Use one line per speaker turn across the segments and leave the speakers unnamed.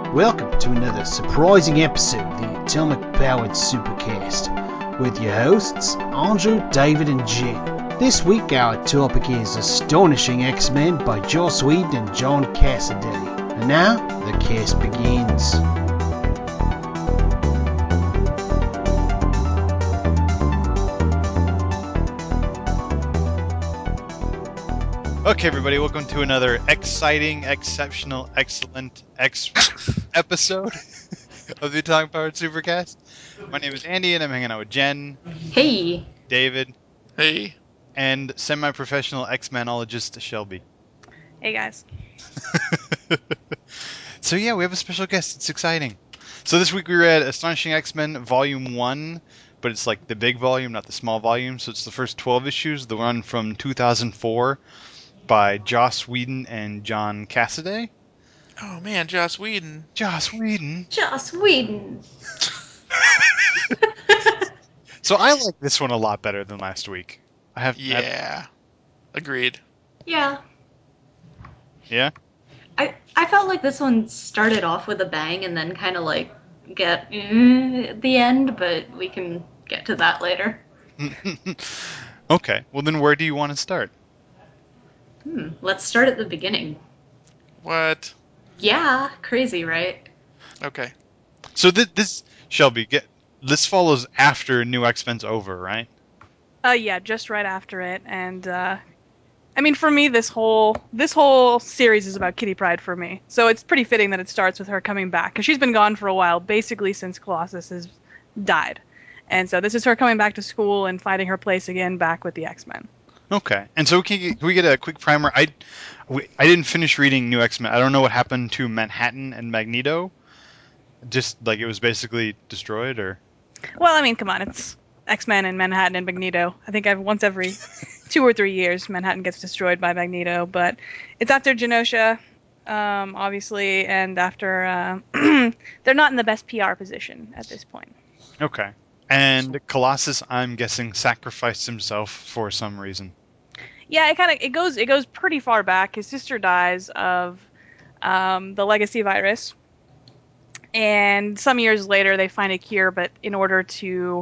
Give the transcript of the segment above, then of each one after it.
Welcome to another surprising episode of the Atomic Powered Supercast with your hosts, Andrew, David, and Jen. This week our topic is Astonishing X-Men by Joss Whedon and John Cassaday. And now, the cast begins.
Okay, everybody, welcome to another exciting, exceptional, excellent episode of the Atomic Powered Supercast. My name is Andy, and I'm hanging out with Jen,
Hey.
David,
Hey.
and semi-professional X-Manologist Shelby.
Hey guys.
So yeah, we have a special guest. It's exciting. So this week we read Astonishing X-Men Volume 1, but it's like the big volume, not the small volume. So it's the first 12 issues, the one from 2004 by Joss Whedon and John Cassaday.
Oh man, Joss Whedon.
Joss Whedon.
Joss Whedon.
So I like this one a lot better than last week.
Yeah. Agreed.
Yeah.
Yeah?
I felt like this one started off with a bang and then kind of like get at the end, but we can get to that later.
Okay, well then where do you want to start?
Let's start at the beginning.
What?
Yeah, crazy, right?
Okay.
So this Shelby, this follows after New X-Men's over, right?
Yeah, just right after it, and I mean, for me, this whole series is about Kitty Pryde for me. So it's pretty fitting that it starts with her coming back, because she's been gone for a while, basically since Colossus has died, and so this is her coming back to school and finding her place again back with the X-Men.
Okay, and so can we get a quick primer? I didn't finish reading New X-Men. I don't know what happened to Manhattan and Magneto. Just like it was basically destroyed, or?
Well, I mean, come on, it's X-Men and Manhattan and Magneto. I think once every 2 or 3 years, Manhattan gets destroyed by Magneto, but it's after Genosha, obviously, and after they're not in the best PR position at this point.
Okay. And Colossus, I'm guessing, sacrificed himself for some reason.
Yeah, it goes pretty far back. His sister dies of the legacy virus, and some years later they find a cure. But in order to,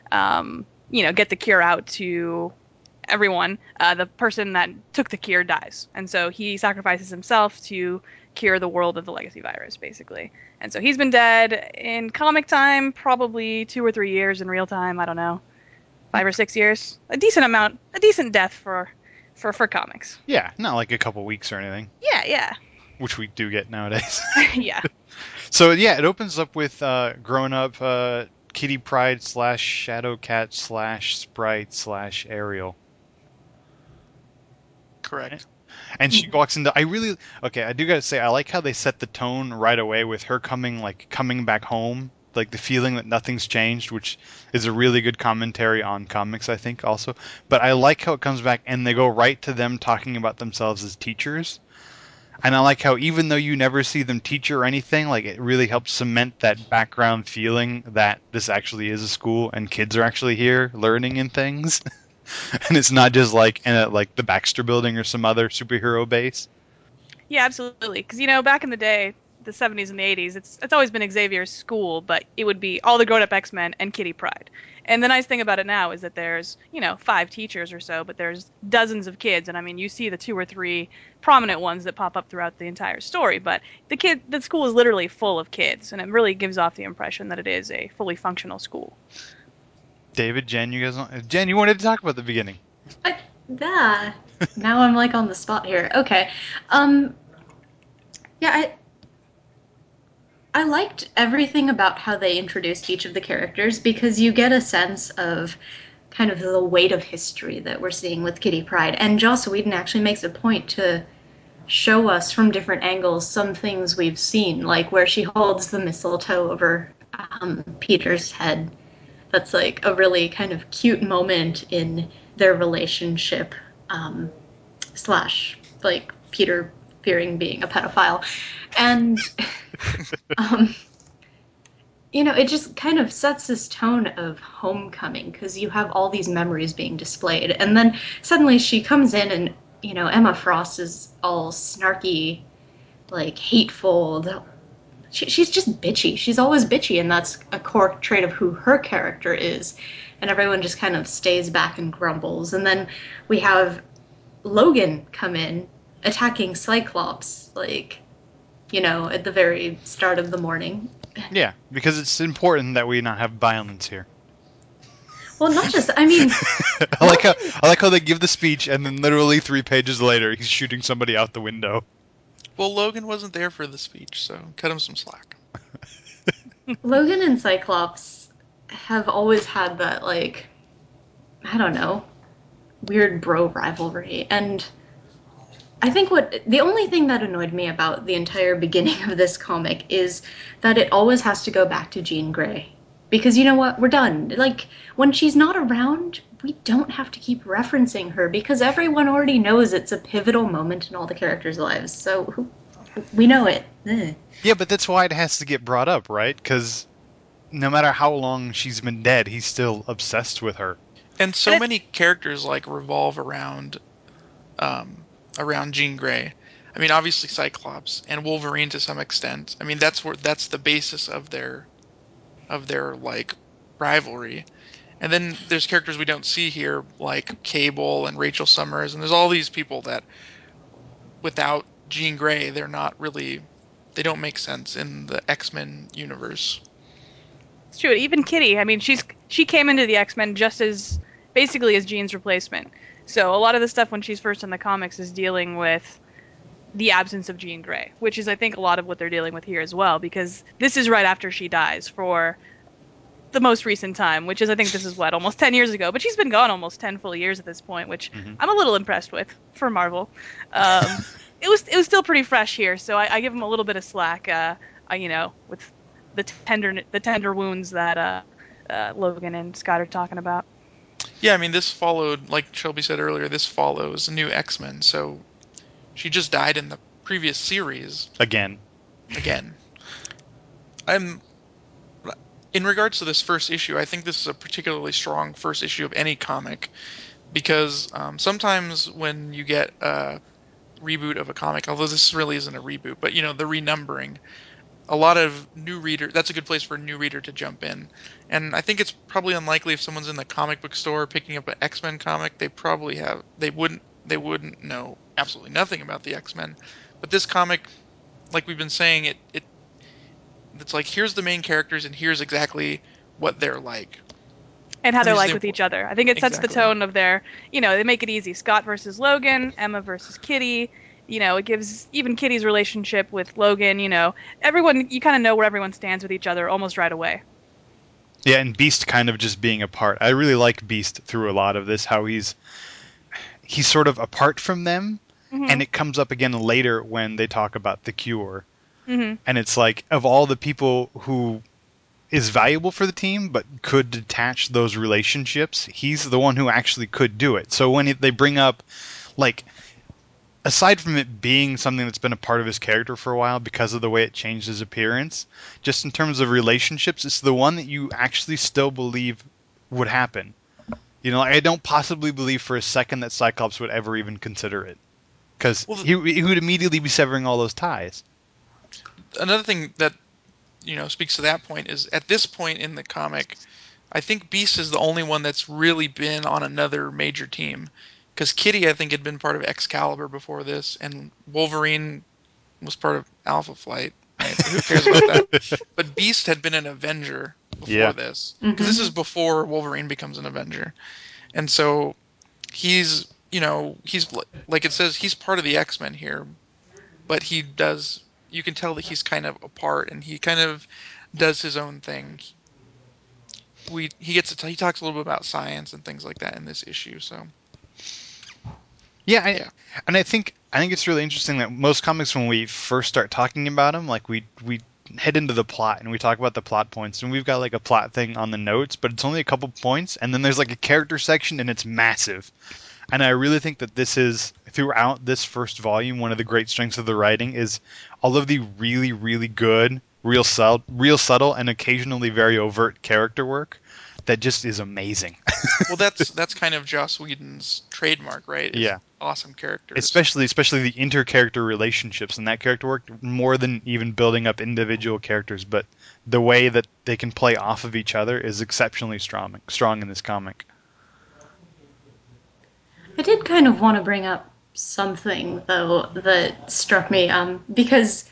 get the cure out to everyone, the person that took the cure dies, and so he sacrifices himself to cure the world of the legacy virus, basically. And so he's been dead in comic time, probably 2 or 3 years. In real time, I don't know, 5 or 6 years. A decent death for comics.
Yeah, not like a couple weeks or anything.
Yeah.
Which we do get nowadays.
Yeah.
So yeah, it opens up with grown-up Kitty Pryde / Shadowcat / Sprite / Ariel.
Correct.
And she walks into. I do gotta say, I like how they set the tone right away with her coming back home, like the feeling that nothing's changed, which is a really good commentary on comics, I think, also. But I like how it comes back and they go right to them talking about themselves as teachers. And I like how even though you never see them teach or anything, like it really helps cement that background feeling that this actually is a school and kids are actually here learning and things. And it's not just like in like the Baxter Building or some other superhero base.
Yeah, absolutely. Because back in the day, the 70s and the 80s, it's always been Xavier's school, but it would be all the grown-up X-Men and Kitty Pryde. And the nice thing about it now is that there's 5 teachers or so, but there's dozens of kids, and I mean, you see the 2 or 3 prominent ones that pop up throughout the entire story, but the school is literally full of kids, and it really gives off the impression that it is a fully functional school.
David, Jen, Jen, you wanted to talk about the beginning.
Now I'm like on the spot here. Okay. Yeah, I liked everything about how they introduced each of the characters because you get a sense of kind of the weight of history that we're seeing with Kitty Pryde. And Joss Whedon actually makes a point to show us from different angles some things we've seen, like where she holds the mistletoe over Peter's head. That's like a really kind of cute moment in their relationship, slash like Peter fearing being a pedophile. And it just kind of sets this tone of homecoming because you have all these memories being displayed. And then suddenly she comes in and, Emma Frost is all snarky, like hateful. she's just bitchy. She's always bitchy, and that's a core trait of who her character is. And everyone just kind of stays back and grumbles. And then we have Logan come in attacking Cyclops, like, at the very start of the morning.
Yeah, because it's important that we not have violence here.
Well, not just, I mean,
I like how they give the speech and then literally 3 pages later he's shooting somebody out the window.
Well, Logan wasn't there for the speech, so cut him some slack.
Logan and Cyclops have always had that, like, I don't know, weird bro rivalry. And I think the only thing that annoyed me about the entire beginning of this comic is that it always has to go back to Jean Grey. Because you know what? We're done. Like, when she's not around, we don't have to keep referencing her because everyone already knows it's a pivotal moment in all the characters' lives. So we know it. Ugh.
Yeah, but that's why it has to get brought up, right? Because no matter how long she's been dead, he's still obsessed with her.
And so many characters like revolve around Jean Grey. I mean, obviously Cyclops and Wolverine to some extent. I mean, that's the basis of their like rivalry. And then there's characters we don't see here like Cable and Rachel Summers, and there's all these people that without Jean Grey, they don't make sense in the X-Men universe.
It's true. Even Kitty. I mean, she came into the X-Men just as basically as Jean's replacement. So a lot of the stuff when she's first in the comics is dealing with the absence of Jean Grey, which is I think a lot of what they're dealing with here as well, because this is right after she dies for the most recent time, which is I think this is almost 10 years ago, but she's been gone almost 10 full years at this point, which I'm a little impressed with for Marvel. It was still pretty fresh here, so I give them a little bit of slack, with the tender wounds that Logan and Scott are talking about.
Yeah, I mean, this followed, like Shelby said earlier, this follows New X-Men, so she just died in the previous series.
Again.
In regards to this first issue, I think this is a particularly strong first issue of any comic, because sometimes when you get a reboot of a comic, although this really isn't a reboot, but the renumbering, a lot of new reader, that's a good place for a new reader to jump in. And I think it's probably unlikely if someone's in the comic book store picking up an X-Men comic, they wouldn't know absolutely nothing about the X-Men. But this comic, like we've been saying, it's like, here's the main characters and here's exactly what they're like.
And how
And
they're
these are
like with each other. I think it sets the
exactly.
tone of they make it easy. Scott versus Logan, Emma versus Kitty. It gives even Kitty's relationship with Logan, everyone, you kind of know where everyone stands with each other almost right away.
Yeah, and Beast kind of just being apart. I really like Beast through a lot of this, how he's sort of apart from them, and it comes up again later when they talk about the cure. And it's like, of all the people who is valuable for the team but could detach those relationships, he's the one who actually could do it. So when they bring up, like, aside from it being something that's been a part of his character for a while because of the way it changed his appearance, just in terms of relationships, it's the one that you actually still believe would happen. I don't possibly believe for a second that Cyclops would ever even consider it. Because he would immediately be severing all those ties.
Another thing that speaks to that point is, at this point in the comic, I think Beast is the only one that's really been on another major team. Because Kitty, I think, had been part of Excalibur before this, and Wolverine was part of Alpha Flight. Right? But who cares about that? But Beast had been an Avenger before this. Because this is before Wolverine becomes an Avenger. And so he's like it says, he's part of the X-Men here, but you can tell that he's kind of apart, and he kind of does his own thing. He talks a little bit about science and things like that in this issue. So
yeah. And I think it's really interesting that most comics, when we first start talking about them, like we head into the plot and we talk about the plot points, and we've got like a plot thing on the notes, but it's only a couple points, and then there's like a character section and it's massive. And I really think that this is, throughout this first volume, one of the great strengths of the writing is all of the really, really good, real subtle, and occasionally very overt character work that just is amazing.
Well, that's kind of Joss Whedon's trademark, right? Is
Yeah.
awesome characters.
Especially the inter-character relationships in that character work more than even building up individual characters, but the way that they can play off of each other is exceptionally strong in this comic.
I did kind of want to bring up something though that struck me, because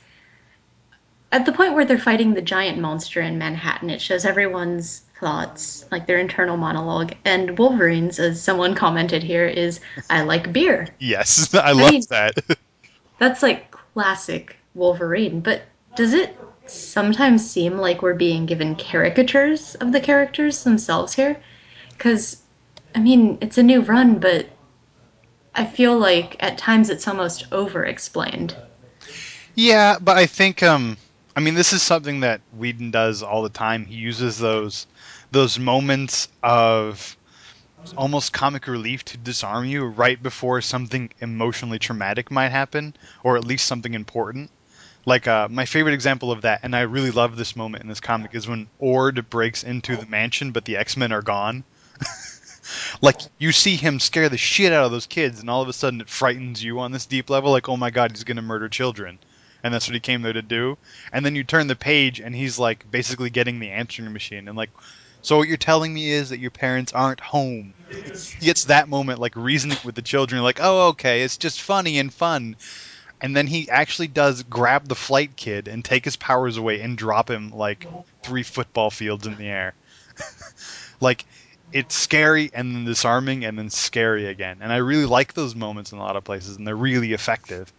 at the point where they're fighting the giant monster in Manhattan, it shows everyone's thoughts, like their internal monologue. And Wolverine's, as someone commented here, is I like beer.
Yes, I
I
love
mean,
that.
that's like classic Wolverine. But does it sometimes seem like we're being given caricatures of the characters themselves here? Because, I mean, it's a new run, but I feel like at times it's almost over explained.
Yeah, but I think I mean this is something that Whedon does all the time. He uses those moments of almost comic relief to disarm you right before something emotionally traumatic might happen, or at least something important. Like my favorite example of that, and I really love this moment in this comic, is when Ord breaks into the mansion, but the X-Men are gone. Like you see him scare the shit out of those kids, and all of a sudden it frightens you on this deep level. Like, oh my god, he's gonna murder children, and that's what he came there to do. And then you turn the page, and he's like basically getting the answering machine, and like, so what you're telling me is that your parents aren't home. He gets that moment like reasoning with the children, like, oh okay, it's just funny and fun. And then he actually does grab the flight kid and take his powers away and drop him like 3 football fields in the air. Like, it's scary and then disarming and then scary again. And I really like those moments in a lot of places, and they're really effective.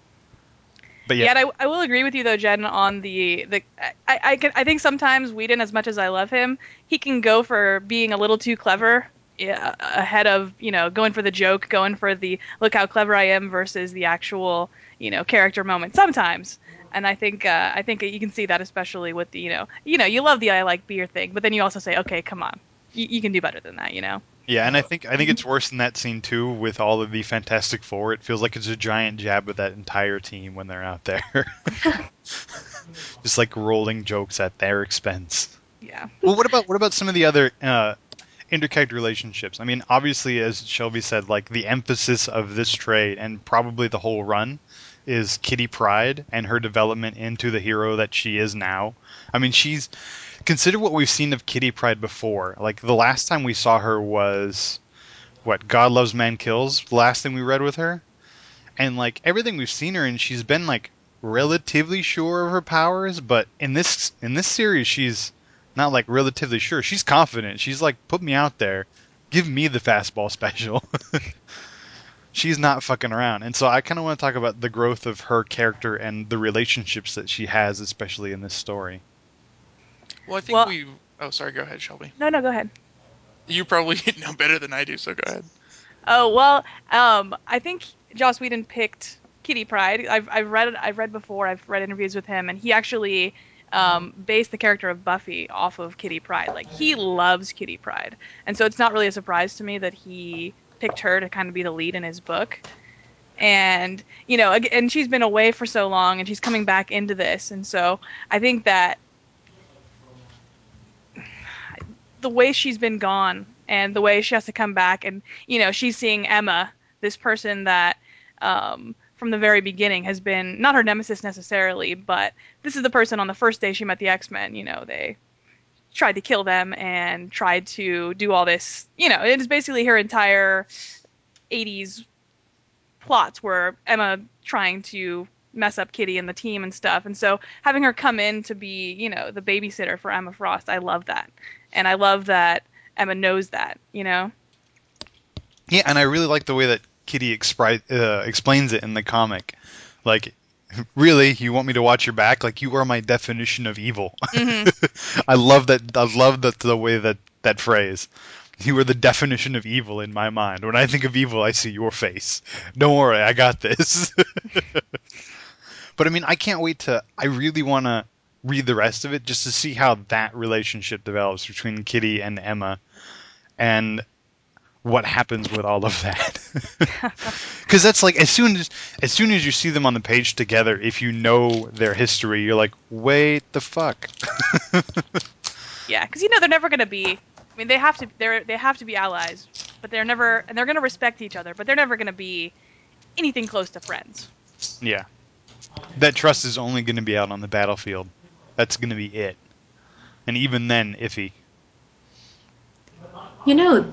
But yeah,
Yeah, and I will agree with you though, Jen, on the I think sometimes Whedon, as much as I love him, he can go for being a little too clever, yeah, ahead of, going for the joke, going for the look how clever I am versus the actual, character moment sometimes. And I think you can see that especially with the, you love the I like beer thing, but then you also say, okay, come on, you can do better than that.
yeah, and I think it's worse in that scene too with all of the Fantastic Four. It feels like it's a giant jab at that entire team when they're out there. Just like rolling jokes at their expense.
Yeah.
Well, what about some of the other intercharacter relationships? I mean, obviously, as Shelby said, like the emphasis of this trade and probably the whole run is Kitty Pryde and her development into the hero that she is now. I mean, consider what we've seen of Kitty Pryde before. Like the last time we saw her was what God Loves Man Kills. The last thing we read with her, and like everything we've seen her in, she's been like relatively sure of her powers. But in this series, she's not like relatively sure. She's confident. She's like, put me out there, give me the fastball special. She's not fucking around. And so I kind of want to talk about the growth of her character and the relationships that she has, especially in this story.
Well, I think
Well,
we. Oh, sorry. Go ahead, Shelby.
no, go ahead.
You probably know better than I do, so go ahead.
Oh well, I think Joss Whedon picked Kitty Pryde. I've read before. I've read interviews with him, and he actually based the character of Buffy off of Kitty Pryde. Like he loves Kitty Pryde, and so it's not really a surprise to me that he picked her to kind of be the lead in his book. And and she's been away for so long, and she's coming back into this, and so I think that the way she's been gone and the way she has to come back, and she's seeing Emma, this person that from the very beginning has been not her nemesis necessarily, but this is the person on the first day she met the X-Men. They tried to kill them and tried to do all this. It is basically her entire 80s plots where Emma trying to mess up Kitty and the team and stuff. And so having her come in to be, the babysitter for Emma Frost, I love that. And I love that Emma knows that.
Yeah, and I really like the way that Kitty explains it in the comic. Like, really, you want me to watch your back? Like, you are my definition of evil.
Hmm.
I love that. I love that the way that phrase. You are the definition of evil in my mind. When I think of evil, I see your face. Don't worry, I got this. But I mean, I can't wait to. I really want to read the rest of it just to see how that relationship develops between Kitty and Emma, and what happens with all of that. Because that's like as soon as you see them on the page together, if you know their history, you're like, wait the fuck.
Yeah, because they're never going to be I mean, they have to be allies, but they're never, and they're going to respect each other, but they're never going to be anything close to friends.
Yeah. That trust is only going to be out on the battlefield. That's going to be it. And even then, iffy.
You know,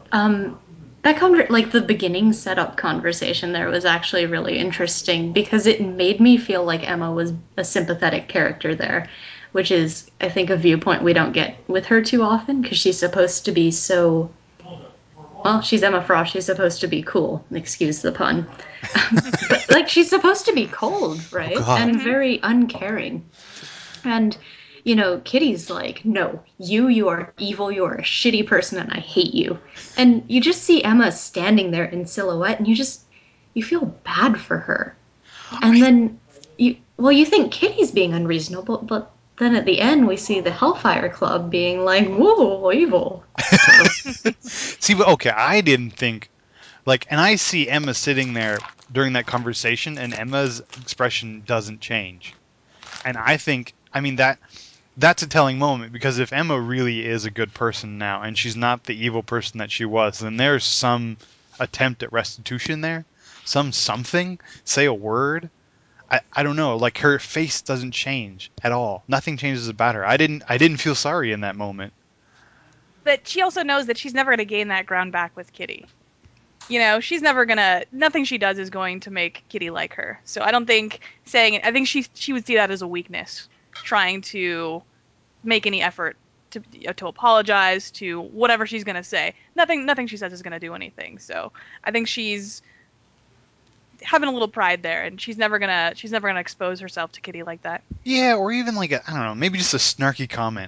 like the beginning setup conversation there was actually really interesting because it made me feel like Emma was a sympathetic character there, which is, I think, a viewpoint we don't get with her too often because she's supposed to be so. Well, she's Emma Frost. She's supposed to be cool. Excuse the pun. But like she's supposed to be cold, right?
God.
And very uncaring. And Kitty's like, no, you are evil, you are a shitty person, and I hate you. And you just see Emma standing there in silhouette, and you feel bad for her. And then you think Kitty's being unreasonable, but then at the end we see the Hellfire Club being like, whoa, evil.
See, but okay, I didn't think and I see Emma sitting there during that conversation, and Emma's expression doesn't change. And I think, I mean, that's a telling moment, because if Emma really is a good person now and she's not the evil person that she was, then there's some attempt at restitution there, something, say a word. I don't know, like her face doesn't change at all. Nothing changes about her. I didn't feel sorry in that moment.
But she also knows that she's never going to gain that ground back with Kitty. She's never gonna. Nothing she does is going to make Kitty like her. So I don't think saying it. I think she would see that as a weakness, trying to make any effort to apologize, to whatever she's gonna say. Nothing she says is gonna do anything. So I think she's having a little pride there, and she's never gonna expose herself to Kitty like that.
Yeah, or even I don't know, maybe just a snarky comment.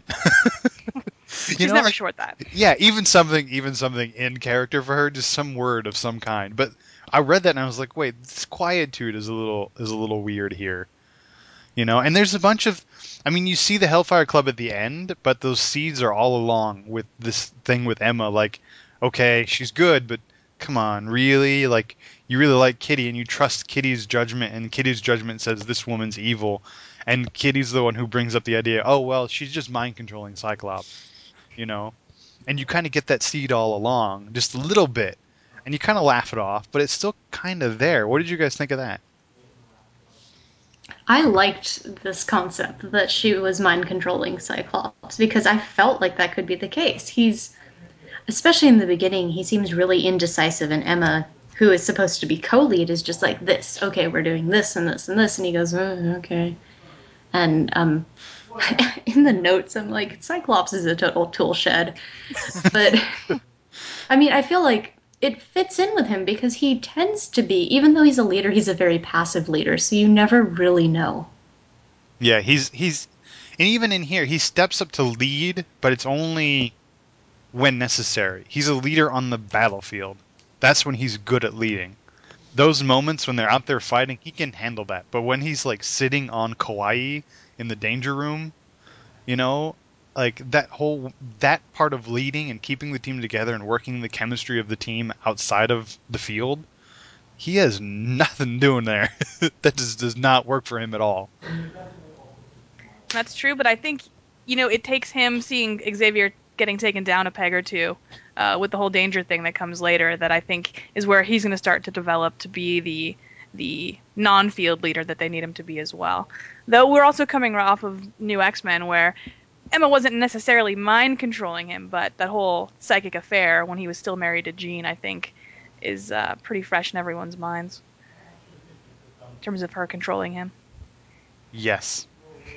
She's never short that.
Yeah, even something in character for her, just some word of some kind. But I read that and I was like, wait, this quietude is a little weird here. And there's a bunch of, I mean, you see the Hellfire Club at the end, but those seeds are all along with this thing with Emma. Like, okay, she's good, but come on, really? Like, you really like Kitty and you trust Kitty's judgment, and Kitty's judgment says this woman's evil, and Kitty's the one who brings up the idea, oh, well, she's just mind controlling Cyclops. And you kind of get that seed all along, just a little bit, and you kind of laugh it off, but it's still kind of there. What did you guys think of that?
I liked this concept that she was mind controlling Cyclops because I felt like that could be the case. Especially in the beginning, he seems really indecisive, and Emma, who is supposed to be co-lead, is just like, this, okay, we're doing this and this and this, and he goes, okay. And in the notes, I'm like, Cyclops is a total tool shed. But, I mean, I feel like it fits in with him because he tends to be, even though he's a leader, he's a very passive leader, so you never really know.
Yeah, he's and even in here, he steps up to lead, but it's only when necessary. He's a leader on the battlefield. That's when he's good at leading. Those moments when they're out there fighting, he can handle that. But when he's sitting on Kauai in the danger room, that part of leading and keeping the team together and working the chemistry of the team outside of the field, he has nothing doing there. That just does not work for him at all.
That's true, but I think it takes him seeing Xavier getting taken down a peg or two, with the whole danger thing that comes later, that I think is where he's going to start to develop to be the non-field leader that they need him to be as well. Though we're also coming off of New X-Men, where Emma wasn't necessarily mind controlling him, but that whole psychic affair when he was still married to Jean, I think, is pretty fresh in everyone's minds in terms of her controlling him.
Yes.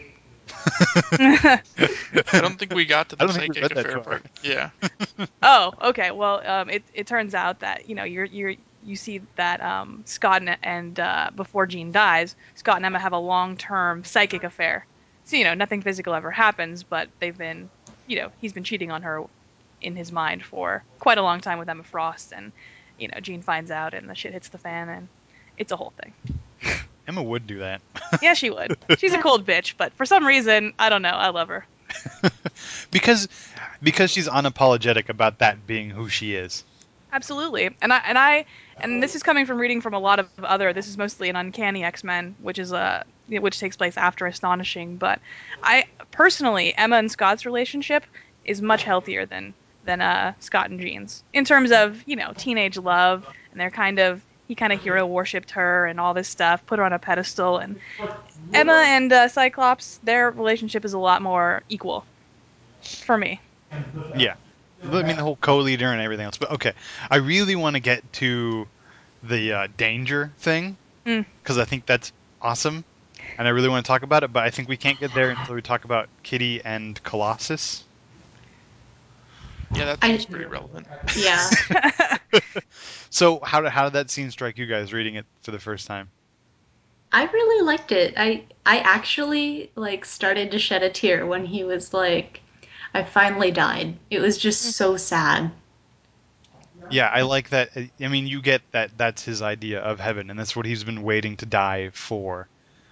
I don't think we got to the psychic affair part. Yeah.
Oh, okay. Well, it turns out that you see that Scott and before Jean dies, Scott and Emma have a long-term psychic affair. So nothing physical ever happens, but they've been, he's been cheating on her in his mind for quite a long time with Emma Frost, and Jean finds out and the shit hits the fan, and it's a whole thing.
Emma would do that.
Yeah, she would. She's a cold bitch, but for some reason, I don't know, I love her.
because she's unapologetic about that being who she is.
Absolutely, and this is coming from reading from a lot of other. This is mostly an Uncanny X-Men, which takes place after Astonishing. But I personally, Emma and Scott's relationship is much healthier than than Scott and Jean's in terms of teenage love, and he kind of hero worshipped her and all this stuff, put her on a pedestal. And Emma and Cyclops, their relationship is a lot more equal for me.
Yeah. I mean, the whole co-leader and everything else. But okay, I really want to get to the danger thing, because I think that's awesome, and I really want to talk about it, but I think we can't get there until we talk about Kitty and Colossus.
Yeah, that seems pretty relevant.
Yeah.
So how did that scene strike you guys reading it for the first time?
I really liked it. I actually started to shed a tear when he was like, I finally died. It was just so sad.
Yeah, I like that. I mean, you get that that's his idea of heaven, and that's what he's been waiting to die for.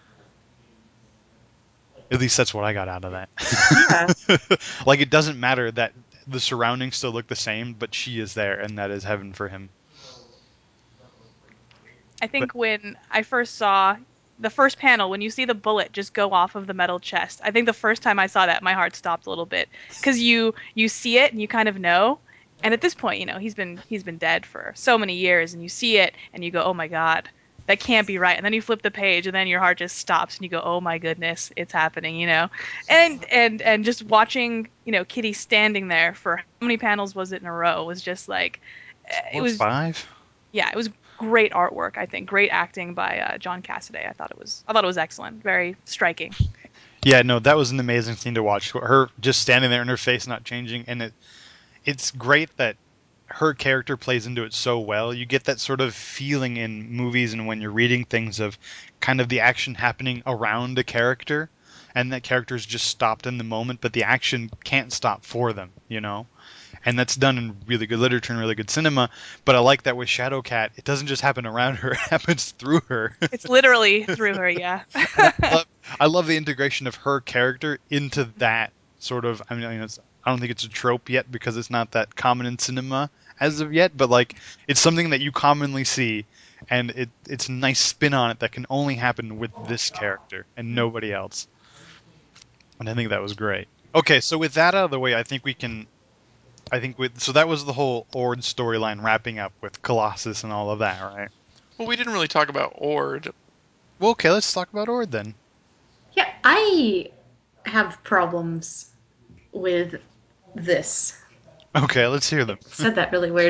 At least that's what I got out of that.
Yeah.
Like, it doesn't matter that the surroundings still look the same, but she is there, and that is heaven for him.
I think when I first saw the first panel, when you see the bullet just go off of the metal chest, I think the first time I saw that, my heart stopped a little bit, because you see it and you kind of know. And at this point, he's been dead for so many years, and you see it and you go, oh my god, that can't be right. And then you flip the page, and then your heart just stops, and you go, oh my goodness, it's happening. And just watching Kitty standing there for how many panels was it in a row was just like, it was
5?
yeah, it was great artwork. I think great acting by John Cassaday. I thought it was excellent, very striking.
Yeah, no, that was an amazing scene to watch. Her just standing there and her face not changing, and it's great that her character plays into it so well. You get that sort of feeling in movies and when you're reading things of kind of the action happening around a character, and that character is just stopped in the moment, but the action can't stop for them, And that's done in really good literature and really good cinema. But I like that with Shadowcat, it doesn't just happen around her; it happens through her.
It's literally through her, yeah.
I love the integration of her character into that sort of. I mean, I don't think it's a trope yet because it's not that common in cinema as of yet. But like, it's something that you commonly see, and it's a nice spin on it that can only happen with this character and nobody else. And I think that was great. Okay, so with that out of the way, I think we can. So that was the whole Ord storyline wrapping up with Colossus and all of that, right?
Well, we didn't really talk about Ord.
Well, okay, let's talk about Ord then.
Yeah, I have problems with this.
Okay, let's hear them.
Said that really weird.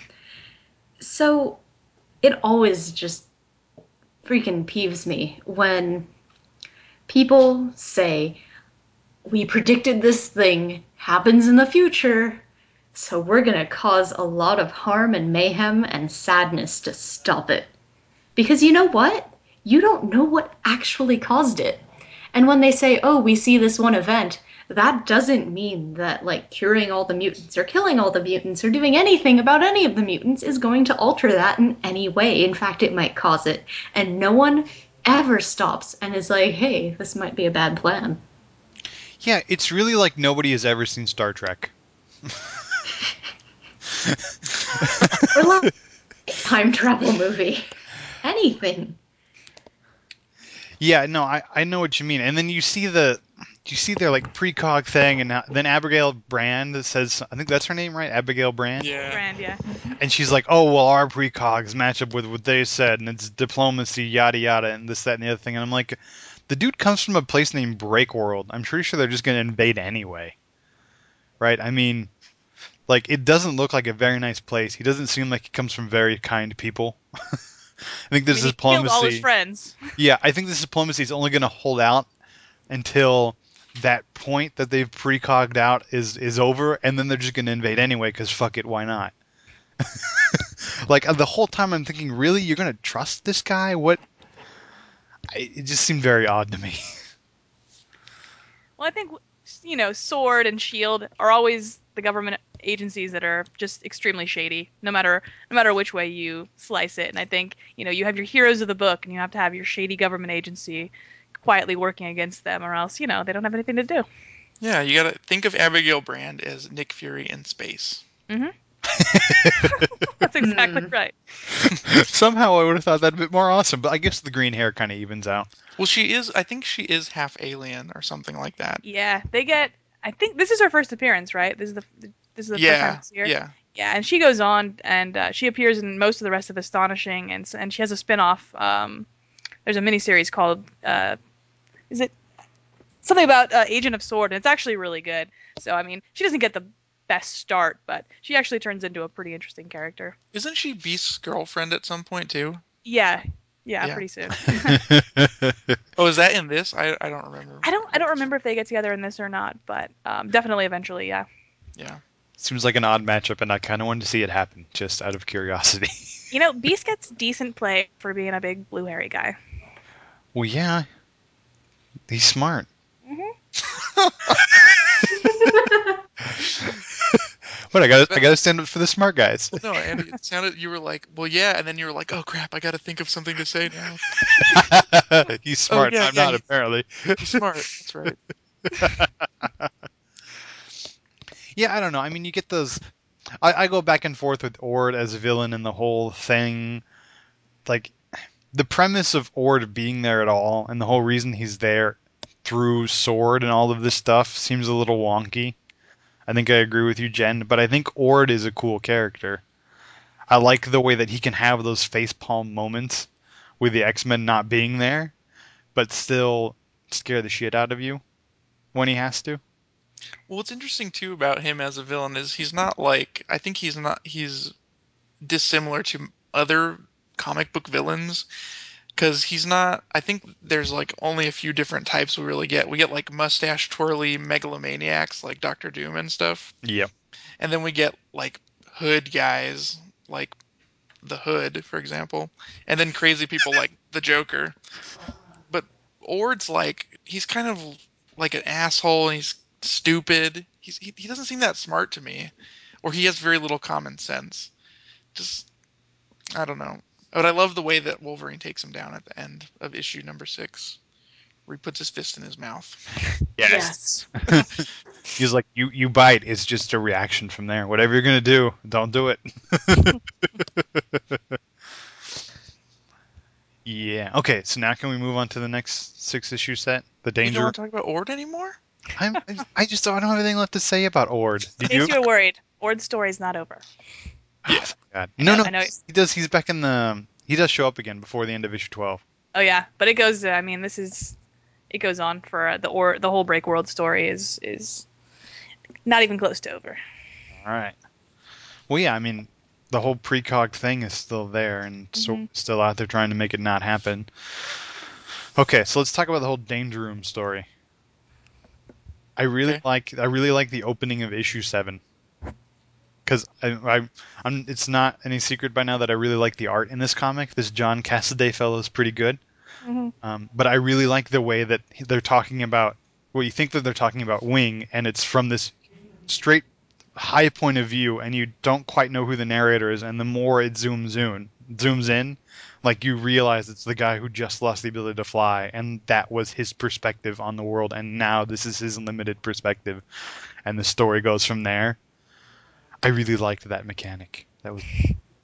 So it always just freaking peeves me when people say, we predicted this thing happens in the future, so we're gonna cause a lot of harm and mayhem and sadness to stop it. Because you know what? You don't know what actually caused it. And when they say, oh, we see this one event, that doesn't mean that curing all the mutants or killing all the mutants or doing anything about any of the mutants is going to alter that in any way. In fact, it might cause it. And no one ever stops and is like, hey, this might be a bad plan.
Yeah, it's really like nobody has ever seen Star Trek.
Or like time travel movie. Anything.
Yeah, no, I know what you mean. And then you see their like precog thing, and then Abigail Brand says, I think that's her name, right? Abigail Brand.
Yeah.
Brand, yeah.
And she's like, oh well, our precogs match up with what they said, and it's diplomacy, yada yada, and this, that, and the other thing. And I'm like, the dude comes from a place named Breakworld. I'm pretty sure they're just going to invade anyway, right? I mean, like, it doesn't look like a very nice place. He doesn't seem like he comes from very kind people. I think this
He killed all his
diplomacy.
friends.
Yeah, I think this diplomacy is only going to hold out until that point that they've precogged out is over, and then they're just going to invade anyway, because fuck it, why not? Like, the whole time I'm thinking, really? You're going to trust this guy? What? It just seemed very odd to me.
Well, I think Sword and Shield are always the government agencies that are just extremely shady, no matter which way you slice it. And I think you have your heroes of the book, and you have to have your shady government agency quietly working against them, or else they don't have anything to do.
Yeah, you gotta think of Abigail Brand as Nick Fury in space.
Mm-hmm. That's exactly right.
Somehow I would have thought that a bit more awesome, but I guess the green hair kind of evens out.
Well, I think she is half alien or something like that.
Yeah, they get. I think this is her first appearance, right? This is This is the first time
Yeah,
we see her.
yeah.
Yeah, and she goes on, and she appears in most of the rest of Astonishing, and she has a spin-off. There's a miniseries called is it something about Agent of Sword, and it's actually really good. So I mean, she doesn't get the best start, but she actually turns into a pretty interesting character.
Isn't she Beast's girlfriend at some point too?
Yeah, yeah,
Yeah.
pretty soon.
Oh, is that in this? I don't remember.
I don't remember if they get together in this or not, but definitely eventually, yeah.
Yeah.
Seems like an odd matchup, and I kind of wanted to see it happen, just out of curiosity.
You know, Beast gets decent play for being a big blue hairy guy.
Well, yeah, he's smart. What, I gotta stand up for the smart guys.
Well, no, and it sounded you were like, well, yeah, and then you were like, oh crap, I got to think of something to say now.
He's
Oh
smart.
yeah,
I'm
yeah,
not, apparently.
he's smart. That's right.
Yeah, I don't know. I mean, you get those. I go back and forth with Ord as a villain and the whole thing. Like, the premise of Ord being there at all and the whole reason he's there through Sword and all of this stuff seems a little wonky. I think I agree with you, Jen, but I think Ord is a cool character. I like the way that he can have those facepalm moments with the X-Men not being there, but still scare the shit out of you when he has to.
Well, what's interesting too about him as a villain is he's not like I think he's dissimilar to other comic book villains because he's not. I think there's like only a few different types we really get. We get like mustache twirly megalomaniacs like Doctor Doom and stuff,
Yep.
and then we get like hood guys like the Hood, for example, and then crazy people like the Joker. But Ord's like he's kind of like an asshole and he's stupid. He doesn't seem that smart to me, or he has very little common sense. Just I don't know. But I love the way that Wolverine takes him down at the end of issue number 6, where he puts his fist in his mouth.
Yes. He's like, you bite. It's just a reaction from there. Whatever you're gonna do, don't do it. Yeah. Okay. So now can we move on to the next 6-issue set, the
You don't
Danger?
want to talk about Ord anymore?
I just don't have anything left to say about Ord.
In
Did you?
case you were worried, Ord's story's not over.
Oh,
Yeah.
thank God.
I know,
No,
I know.
he does. He's back in the. He does show up again before the end of issue 12.
Oh yeah, but it goes. I mean, it goes on for the whole Break World story is not even close to over.
All right. Well, yeah. I mean, the whole precog thing is still there, and so still out there trying to make it not happen. Okay, so let's talk about the whole Danger Room story. I really like the opening of issue 7 because it's not any secret by now that I really like the art in this comic. This John Cassaday fellow is pretty good. But I really like the way that they're talking about. Well, you think that they're talking about Wing, and it's from this straight high point of view, and you don't quite know who the narrator is. And the more it zooms in, like you realize it's the guy who just lost the ability to fly, and that was his perspective on the world, and now this is his limited perspective, and the story goes from there. I really liked that mechanic. That was.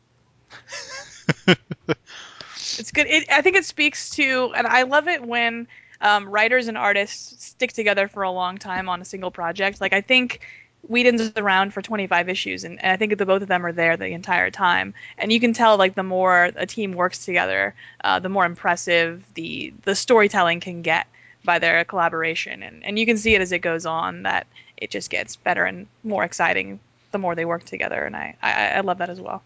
It's good. I think it speaks to, and I love it when writers and artists stick together for a long time on a single project. Like I think Whedon's around for 25 issues, and I think the both of them are there the entire time. And you can tell like the more a team works together, the more impressive the storytelling can get by their collaboration. And you can see it as it goes on that it just gets better and more exciting the more they work together. And I love that as well.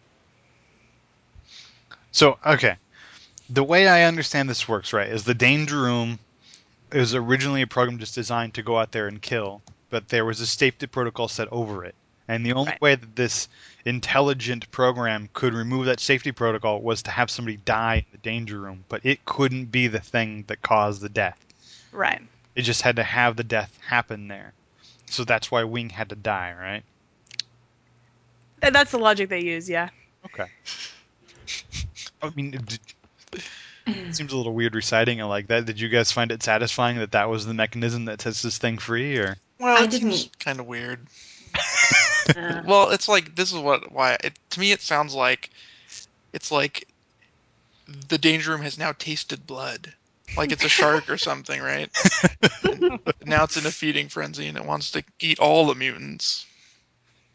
So, okay. The way I understand this works, right, is the Danger Room is originally a program just designed to go out there and kill, but there was a safety protocol set over it. And the only way that this intelligent program could remove that safety protocol was to have somebody die in the Danger Room, but it couldn't be the thing that caused the death.
Right.
It just had to have the death happen there. So that's why Wing had to die, right?
That's the logic they use, yeah.
Okay. I mean, it seems a little weird reciting it like that. Did you guys find it satisfying that that was the mechanism that sets this thing free, or?
Well,
I
it seems
didn't.
kind of weird. Well, it's like this is why to me it sounds like it's like the Danger Room has now tasted blood, like it's a shark or something, right? And now it's in a feeding frenzy and it wants to eat all the mutants.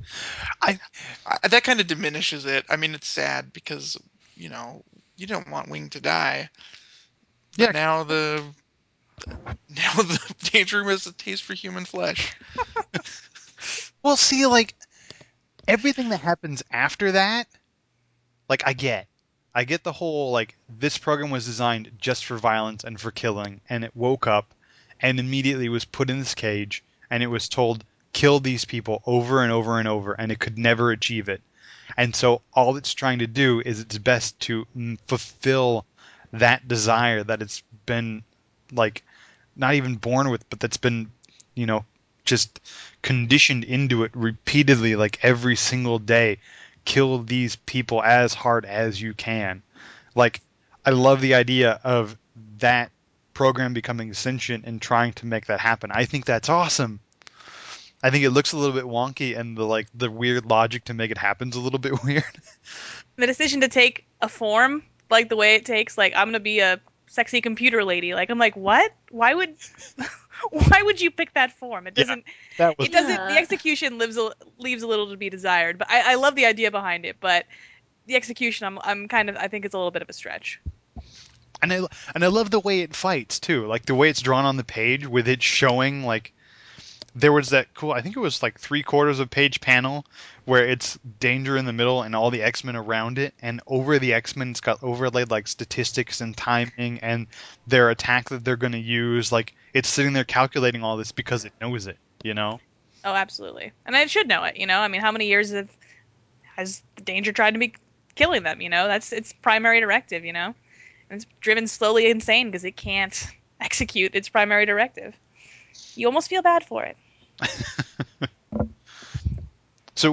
That kind of diminishes it. I mean, it's sad because you don't want Wing to die, but
Yeah.
now the danger room has a taste for human flesh.
Well, see, like everything that happens after that, like I get the whole like this program was designed just for violence and for killing, and it woke up and immediately was put in this cage, and it was told kill these people over and over and over, and it could never achieve it. And so all it's trying to do is its best to fulfill that desire that it's been like not even born with, but that's been, you know, just conditioned into it repeatedly, like every single day. Kill these people as hard as you can. Like, I love the idea of that program becoming sentient and trying to make that happen. I think that's awesome. I think it looks a little bit wonky, and the weird logic to make it happen is a little bit weird.
The decision to take a form, like the way it takes, like I'm gonna be a sexy computer lady. Like I'm like, what? Why would, why would you pick that form? It
Yeah,
doesn't.
that was
It doesn't. The
Yeah.
execution leaves a little to be desired. But I love the idea behind it. But the execution, I'm kind of. I think it's a little bit of a stretch.
and I love the way it fights too. Like the way it's drawn on the page with it showing like there was that cool, I think it was like 3/4 of page panel where it's danger in the middle and all the X-Men around it, and over the X-Men it's got overlaid like statistics and timing and their attack that they're going to use. Like it's sitting there calculating all this because it knows it, you know?
Oh, absolutely. And it should know it. I mean, how many years has the danger tried to be killing them? That's its primary directive. And it's driven slowly insane because it can't execute its primary directive. You almost feel bad for it.
So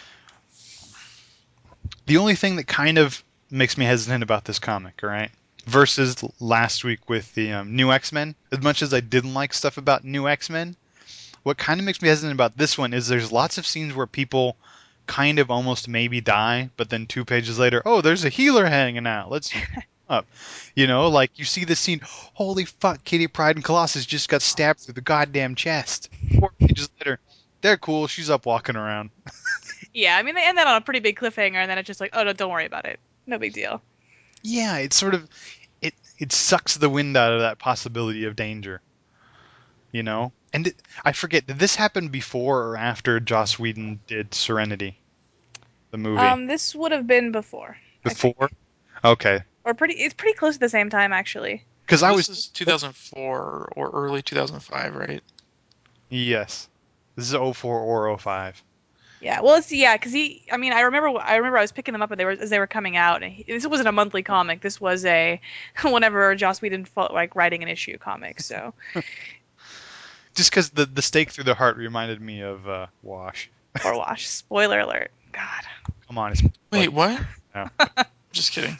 the only thing that kind of makes me hesitant about this comic, all right, versus last week with the new X-Men, as much as I didn't like stuff about new X-Men, what kind of makes me hesitant about this one is there's lots of scenes where people kind of almost maybe die, but then 2 pages later, oh, there's a healer hanging out. Let's up. Like you see this scene, holy fuck, Kitty Pryde and Colossus just got stabbed through the goddamn chest. 4 pages later, they're cool. She's up walking around.
Yeah, I mean, they end that on a pretty big cliffhanger, and then it's just like, oh, no, don't worry about it. No big deal.
Yeah, it's sort of it sucks the wind out of that possibility of danger. And I forget, did this happen before or after Joss Whedon did Serenity, the movie?
This would have been before, I
Before?
think.
Okay.
It's pretty close at the same time, actually.
Because I
This
was,
is 2004 or early 2005, right?
yes. This is '04 or '05.
Yeah, well, yeah, because I mean, I remember I was picking them up as they were coming out. And this wasn't a monthly comic. This was a whenever Joss Whedon felt like writing an issue comic. So,
Just because the stake through the heart reminded me of Wash.
or Wash. Spoiler alert. God.
Come on, it's
Wait, what?
now.
Just kidding.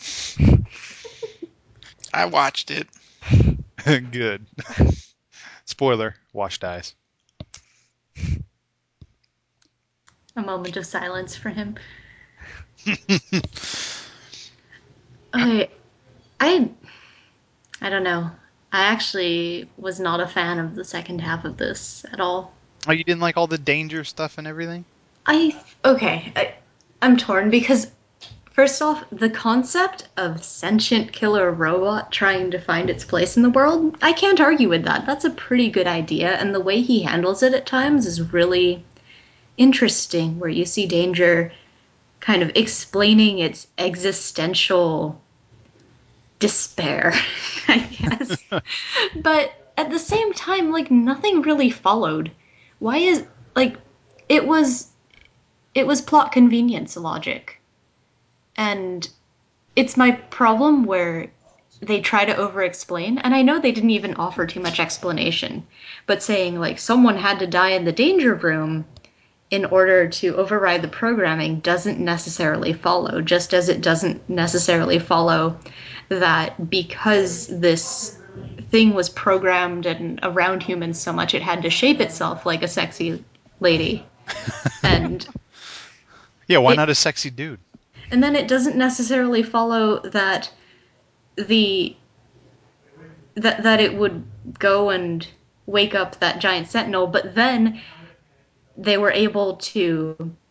I watched it.
Good. Spoiler, Wash dies.
A moment of silence for him. Okay, I I don't know. I actually was not a fan of the second half of this at all.
Oh, you didn't like all the danger stuff and everything?
I'm torn because first off, the concept of sentient killer robot trying to find its place in the world, I can't argue with that. That's a pretty good idea, and the way he handles it at times is really interesting, where you see Danger kind of explaining its existential despair, I guess. But at the same time, like nothing really followed. Why is like it was it was plot convenience logic. And it's my problem where they try to over explain, and I know they didn't even offer too much explanation, but saying like someone had to die in the danger room in order to override the programming doesn't necessarily follow, just as it doesn't necessarily follow that because this thing was programmed and around humans so much it had to shape itself like a sexy lady. And
Yeah, why
it
not a sexy dude?
and then it doesn't necessarily follow that the that it would go and wake up that giant sentinel, but then they were able to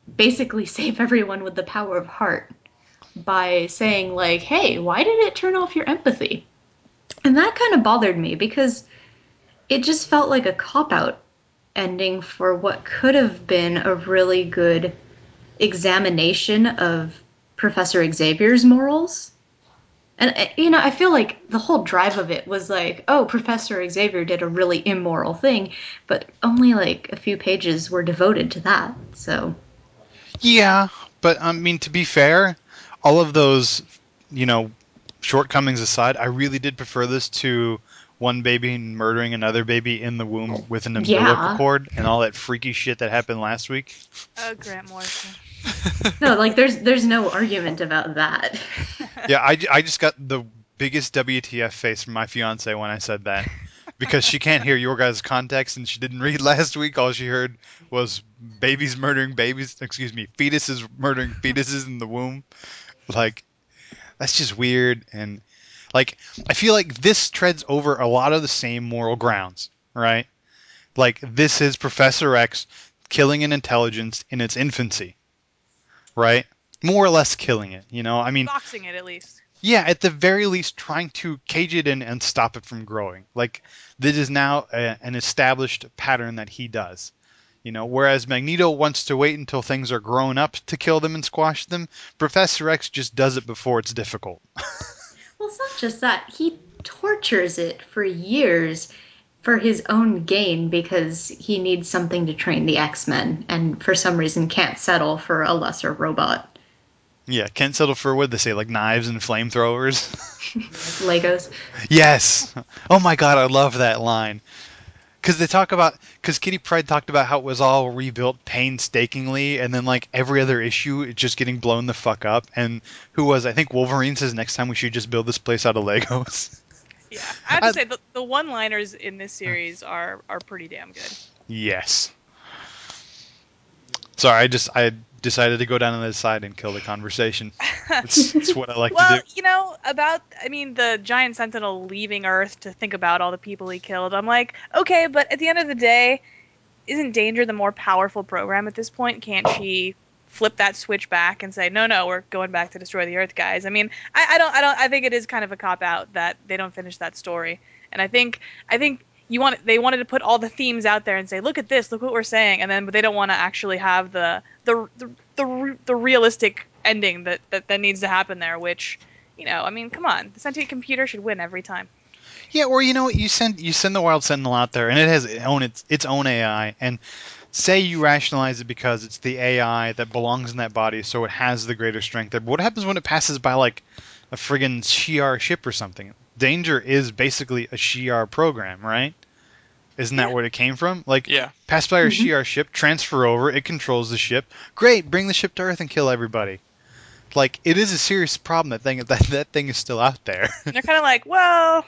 basically save everyone with the power of heart by saying, like, hey, why did it turn off your empathy? And that kind of bothered me because it just felt like a cop out ending for what could have been a really good examination of Professor Xavier's morals. And, I feel like the whole drive of it was like, oh, Professor Xavier did a really immoral thing, but only like a few pages were devoted to that. So,
Yeah, but I mean, to be fair, all of those, you know, shortcomings aside, I really did prefer this to one baby murdering another baby in the womb with an umbilical
yeah.
cord and all that freaky shit that happened last week.
Oh, Grant Morrison.
No, like there's no argument about that.
Yeah, I just got the biggest WTF face from my fiance when I said that. Because she can't hear your guys' context and she didn't read last week. All she heard was babies murdering babies. Excuse me, fetuses murdering fetuses in the womb. Like, that's just weird. And, like, I feel like this treads over a lot of the same moral grounds, right? Like, this is Professor X killing an intelligence in its infancy, right? More or less killing it, you know? I mean,
Boxing it, at least.
yeah, at the very least, trying to cage it in and stop it from growing. Like, this is now an established pattern that he does. You know, whereas Magneto wants to wait until things are grown up to kill them and squash them, Professor X just does it before it's difficult.
Well, it's not just that. He tortures it for years for his own gain because he needs something to train the X-Men and for some reason can't settle for a lesser robot.
Yeah, can't settle for what they say, like knives and flamethrowers.
Legos.
Yes. Oh my god, I love that line. Because Kitty Pryde talked about how it was all rebuilt painstakingly, and then like every other issue, it's just getting blown the fuck up. And I think Wolverine says next time we should just build this place out of Legos.
Yeah, I have to
I,
say the one-liners in this series are pretty damn good.
yes. Sorry, I decided to go down on this side and kill the conversation. It's what I like to
Well,
do.
I mean, the giant sentinel leaving Earth to think about all the people he killed. I'm like, okay, but at the end of the day, isn't Danger the more powerful program at this point? Can't she flip that switch back and say, no, no, we're going back to destroy the Earth, guys? I mean, I think it is kind of a cop out that they don't finish that story. And I think they wanted to put all the themes out there and say, look at this, look what we're saying, and then but they don't want to actually have the realistic ending that needs to happen there. Which, I mean, come on, the sentient computer should win every time.
Yeah, or you know what, you send the Wild Sentinel out there, and it has its own AI, and say you rationalize it because it's the AI that belongs in that body, so it has the greater strength there. But what happens when it passes by like a friggin' Shi'ar ship or something? Danger is basically a Shi'ar program, right? Isn't that
Yeah.
where it came from? Like,
Yeah.
pass by a
Mhm.
Shi'ar ship, transfer over, it controls the ship. Great, bring the ship to Earth and kill everybody. Like, it is a serious problem. That thing is still out there.
And they're kind of like, well,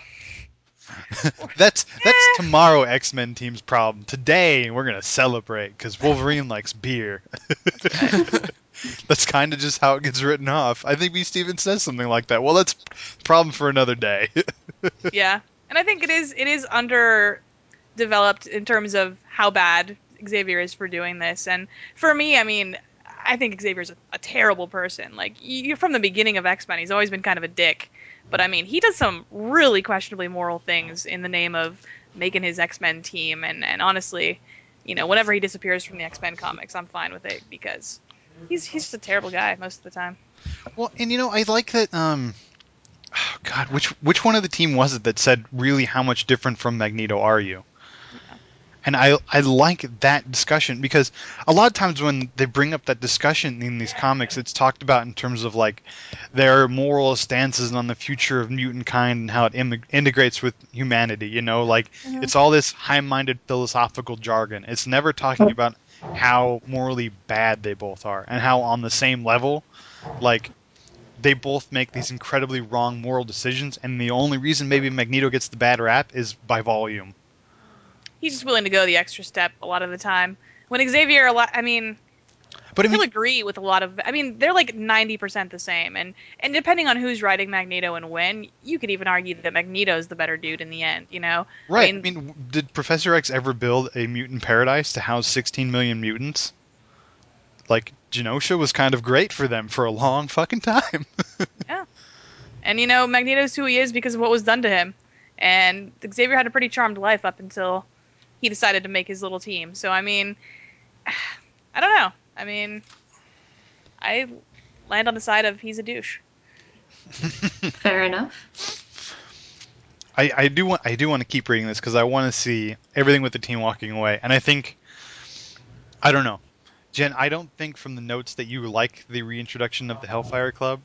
That's
eh.
tomorrow X-Men team's problem. Today we're gonna celebrate because Wolverine likes beer.
That's right.
That's kind of just how it gets written off. I think B. Stevens says something like that. Well, that's a problem for another day.
Yeah, and I think it is underdeveloped in terms of how bad Xavier is for doing this. And for me, I mean, I think Xavier's a terrible person. Like from the beginning of X Men, he's always been kind of a dick. But I mean, he does some really questionably moral things in the name of making his X Men team. And honestly, whenever he disappears from the X Men comics, I'm fine with it because he's just a terrible guy most of the time.
Well, and I like that. Oh God, which one of the team was it that said really how much different from Magneto are you?
Yeah.
And I like that discussion because a lot of times when they bring up that discussion in these comics, it's talked about in terms of like their moral stances on the future of mutant kind and how it integrates with humanity. Like
Mhm.
it's all this high-minded philosophical jargon. It's never talking about how morally bad they both are and how on the same level, like they both make these incredibly wrong moral decisions, and the only reason maybe Magneto gets the bad rap is by volume.
He's just willing to go the extra step a lot of the time. When Xavier, I mean,
But I
he'll
mean,
agree with a lot of. I mean, they're like 90% the same, and depending on who's writing Magneto and when, you could even argue that Magneto's the better dude in the end. I
right. I
mean,
mean, did Professor X ever build a mutant paradise to house 16 million mutants? like Genosha was kind of great for them for a long fucking time.
Yeah. And Magneto's who he is because of what was done to him. And Xavier had a pretty charmed life up until he decided to make his little team. So I mean, I don't know. I mean, I land on the side of he's a douche.
Fair enough.
I do want to keep reading this because I want to see everything with the team walking away, and I don't know, Jen. I don't think from the notes that you like the reintroduction of the Hellfire Club.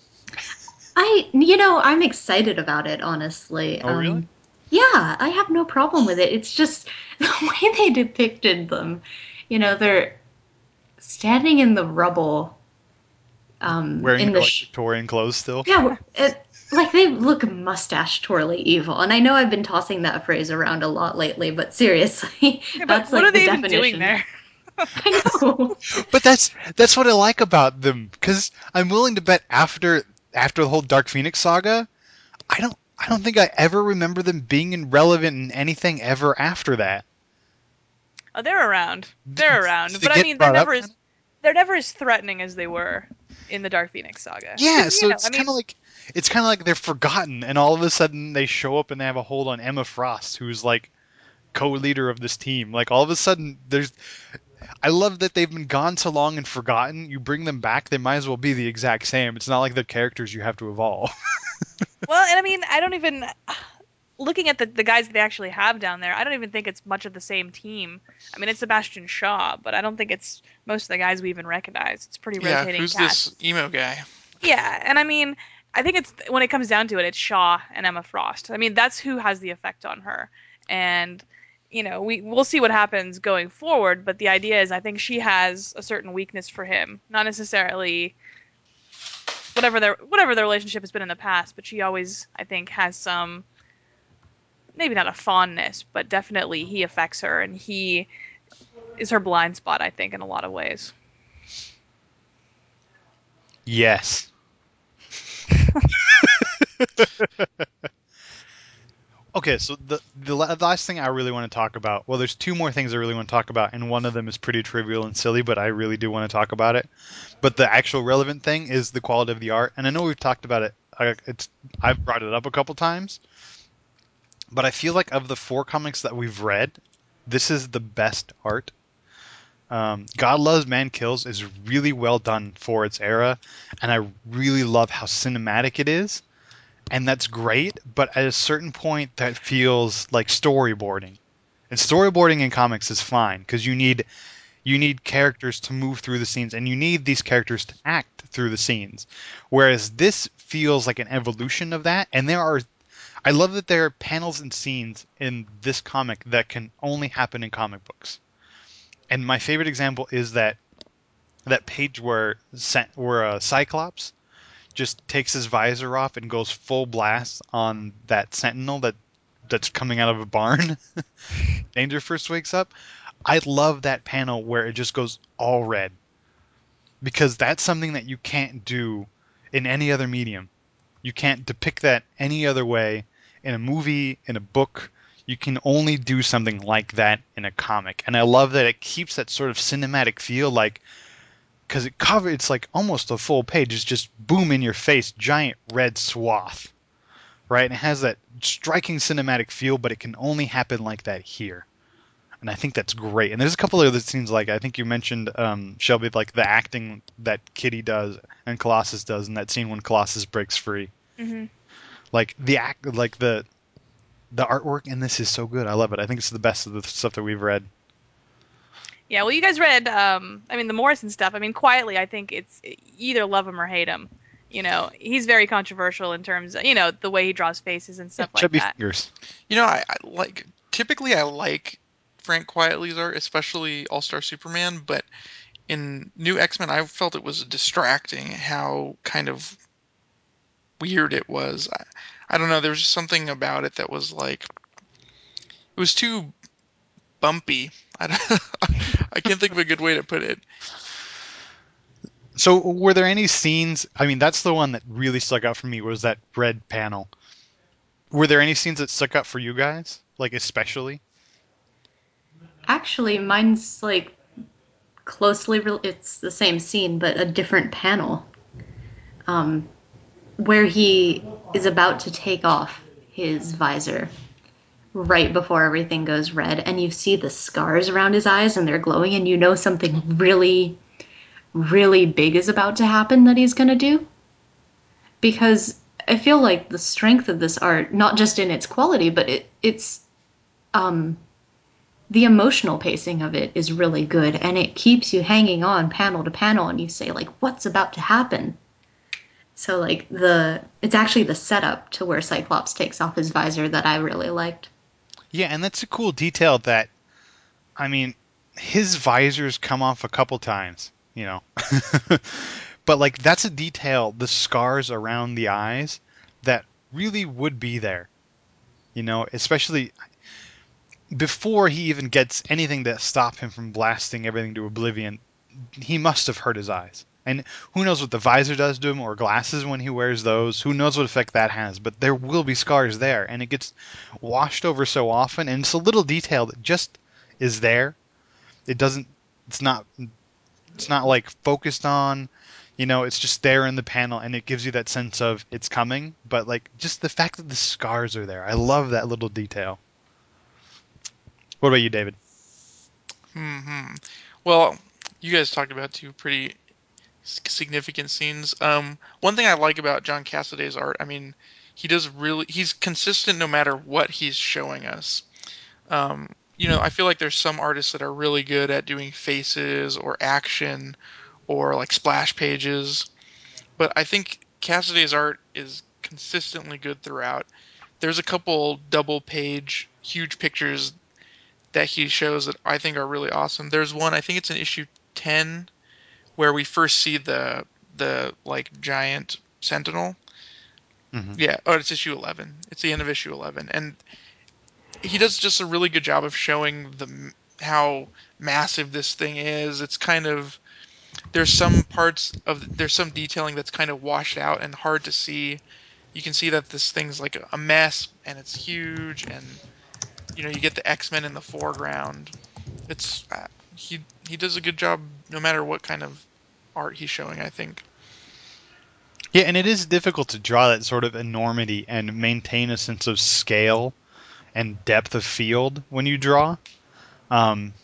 I'm excited about it, honestly.
Oh, really?
Yeah, I have no problem with it. It's just the way they depicted them. They're standing in the rubble.
Wearing
In
their
the
like Victorian clothes still.
yeah, like they look mustache twirly evil, and I know I've been tossing that phrase around a lot lately, but seriously,
Yeah, but
that's
what
like
are
the
they even
definition.
doing there?
I know.
But that's what I like about them, because I'm willing to bet after the whole Dark Phoenix saga, I don't think I ever remember them being relevant in anything ever after that.
Oh, they're around. They're around.
Did they
But I
get
mean,
brought up?
they're never as threatening as they were in the Dark Phoenix saga.
Yeah,
'Cause,
so
I mean,
it's kind of like they're forgotten, and all of a sudden they show up and they have a hold on Emma Frost, who's like co-leader of this team. Like all of a sudden, I love that they've been gone so long and forgotten. You bring them back, they might as well be the exact same. It's not like the characters you have to evolve.
well, and I mean, I don't even looking at the guys that they actually have down there. I don't even think it's much of the same team. I mean, it's Sebastian Shaw, but I don't think it's most of the guys we even recognize. It's pretty
Yeah,
rotating
who's
cast.
this emo guy?
Yeah, and I mean, I think it's when it comes down to it, it's Shaw and Emma Frost. I mean, that's who has the effect on her, and we'll see what happens going forward. But the idea is, I think she has a certain weakness for him, not necessarily whatever their relationship has been in the past, but she always, I think, has some, maybe not a fondness, but definitely he affects her, and he is her blind spot, I think, in a lot of ways.
Yes. Okay, so the last thing I really want to talk about, well, there's two more things I really want to talk about, and one of them is pretty trivial and silly, but I really do want to talk about it. But the actual relevant thing is the quality of the art, and I know we've talked about it. I've brought it up a couple times, but I feel like of the four comics that we've read, this is the best art. God Loves, Man Kills is really well done for its era, and I really love how cinematic it is. And that's great, but at a certain point, that feels like storyboarding. And storyboarding in comics is fine because you need characters to move through the scenes, and you need these characters to act through the scenes. Whereas this feels like an evolution of that, and I love that there are panels and scenes in this comic that can only happen in comic books. And my favorite example is that page where Cyclops just takes his visor off and goes full blast on that Sentinel that's coming out of a barn. Danger first wakes up. I love that panel where it just goes all red because that's something that you can't do in any other medium. You can't depict that any other way in a movie, in a book. You can only do something like that in a comic. And I love that it keeps that sort of cinematic feel, like, because it's like almost a full page. It's just boom in your face, giant red swath, right? And it has that striking cinematic feel, but it can only happen like that here. And I think that's great. And there's a couple of other scenes, like I think you mentioned, Shelby, like the acting that Kitty does and Colossus does in that scene when Colossus breaks free.
Mm-hmm.
Like the artwork in this is so good. I love it. I think it's the best of the stuff that we've read.
Yeah, well, you guys read, I mean, the Morrison stuff. I mean, quietly, I think it's you either love him or hate him. He's very controversial in terms of, the way he draws faces and stuff like
Chubby
that.
fingers.
I like typically I like Frank Quietly's art, especially All Star Superman, but in New X-Men, I felt it was distracting how kind of weird it was. I don't know. There was just something about it that was like it was too bumpy. I don't, I can't think of a good way to put it.
So were there any scenes? I mean, that's the one that really stuck out for me was that red panel. Were there any scenes that stuck out for you guys, like especially?
Actually, mine's like it's the same scene, but a different panel, where he is about to take off his visor right before everything goes red, and you see the scars around his eyes and they're glowing, and you know something really, really big is about to happen that he's going to do. Because I feel like the strength of this art, not just in its quality, but it's the emotional pacing of it is really good, and it keeps you hanging on panel to panel, and you say, like, what's about to happen? So, like, it's actually the setup to where Cyclops takes off his visor that I really liked.
Yeah, and that's a cool detail that, I mean, his visors come off a couple times, you know. But, like, that's a detail, the scars around the eyes, that really would be there. You know, especially before he even gets anything to stop him from blasting everything to oblivion, he must have hurt his eyes. And who knows what the visor does to him, or glasses when he wears those. Who knows what effect that has. But there will be scars there, and it gets washed over so often, and it's a little detail that just is there. It doesn't, it's not like focused on, you know, it's just there in the panel, and it gives you that sense of it's coming. But, like, just the fact that the scars are there, I love that little detail. What about you, David?
Hmm. Well, you guys talked about two pretty significant scenes. One thing I like about John Cassaday's art, I mean, he's consistent no matter what he's showing us. I feel like there's some artists that are really good at doing faces or action or like splash pages, but I think Cassaday's art is consistently good throughout. There's a couple double page huge pictures that he shows that I think are really awesome. There's one, I think it's in issue 10, where we first see the like giant sentinel.
Mm-hmm.
Yeah, oh, it's issue 11. It's the end of issue 11, and he does just a really good job of showing how massive this thing is. It's kind of there's some detailing that's kind of washed out and hard to see. You can see that this thing's like a mess and it's huge, and you get the X-Men in the foreground. It's he does a good job no matter what kind of art he's showing, I think.
Yeah, and it is difficult to draw that sort of enormity and maintain a sense of scale and depth of field when you draw. Um,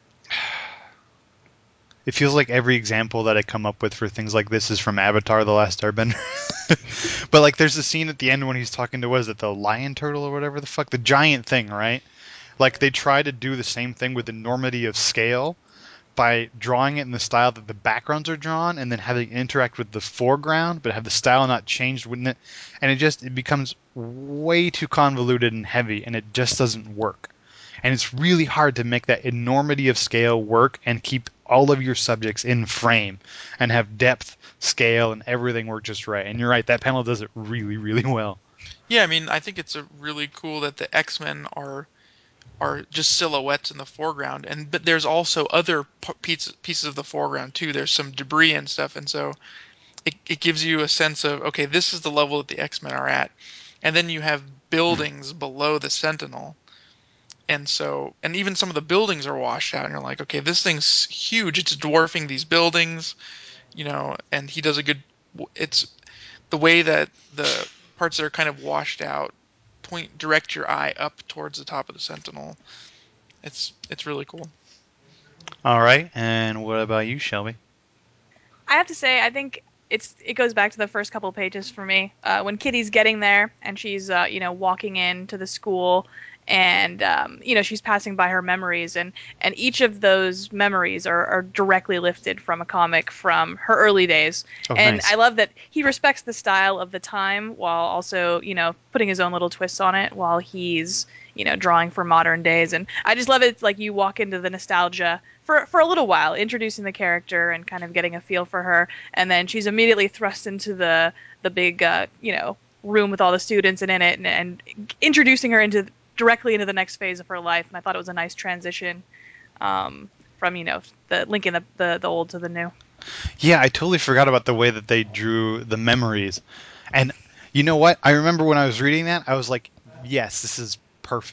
it feels like every example that I come up with for things like this is from Avatar: The Last Airbender. But, like, there's a scene at the end when he's talking to, what is it, the lion turtle or whatever the fuck, the giant thing, right? Like, they try to do the same thing with enormity of scale by drawing it in the style that the backgrounds are drawn, and then having it interact with the foreground, but have the style not changed within it, and it becomes way too convoluted and heavy, and it just doesn't work. And it's really hard to make that enormity of scale work and keep all of your subjects in frame and have depth, scale, and everything work just right. And you're right, that panel does it really, really well.
Yeah, I mean, I think it's a really cool that the X-Men are just silhouettes in the foreground, and but there's also other pieces of the foreground too. There's some debris and stuff, and so it gives you a sense of, okay, this is the level that the X-Men are at, and then you have buildings below the Sentinel, and even some of the buildings are washed out, and you're like, okay, this thing's huge. It's dwarfing these buildings, and he does a good. It's the way that the parts that are kind of washed out direct your eye up towards the top of the Sentinel. It's really cool.
All right, and what about you, Shelby?
I have to say, I think it goes back to the first couple pages for me. When Kitty's getting there and she's walking into the school, and she's passing by her memories, and each of those memories are directly lifted from a comic from her early days.
Oh,
And
nice.
I love that he respects the style of the time while also putting his own little twists on it while he's drawing for modern days. And I just love it. It's like you walk into the nostalgia for a little while, introducing the character and kind of getting a feel for her, and then she's immediately thrust into the big room with all the students and in it, and introducing her directly into the next phase of her life. And I thought it was a nice transition from the linking the old to the new.
Yeah, I totally forgot about the way that they drew the memories. And you know what? I remember when I was reading that, I was like, yes, this is perfect.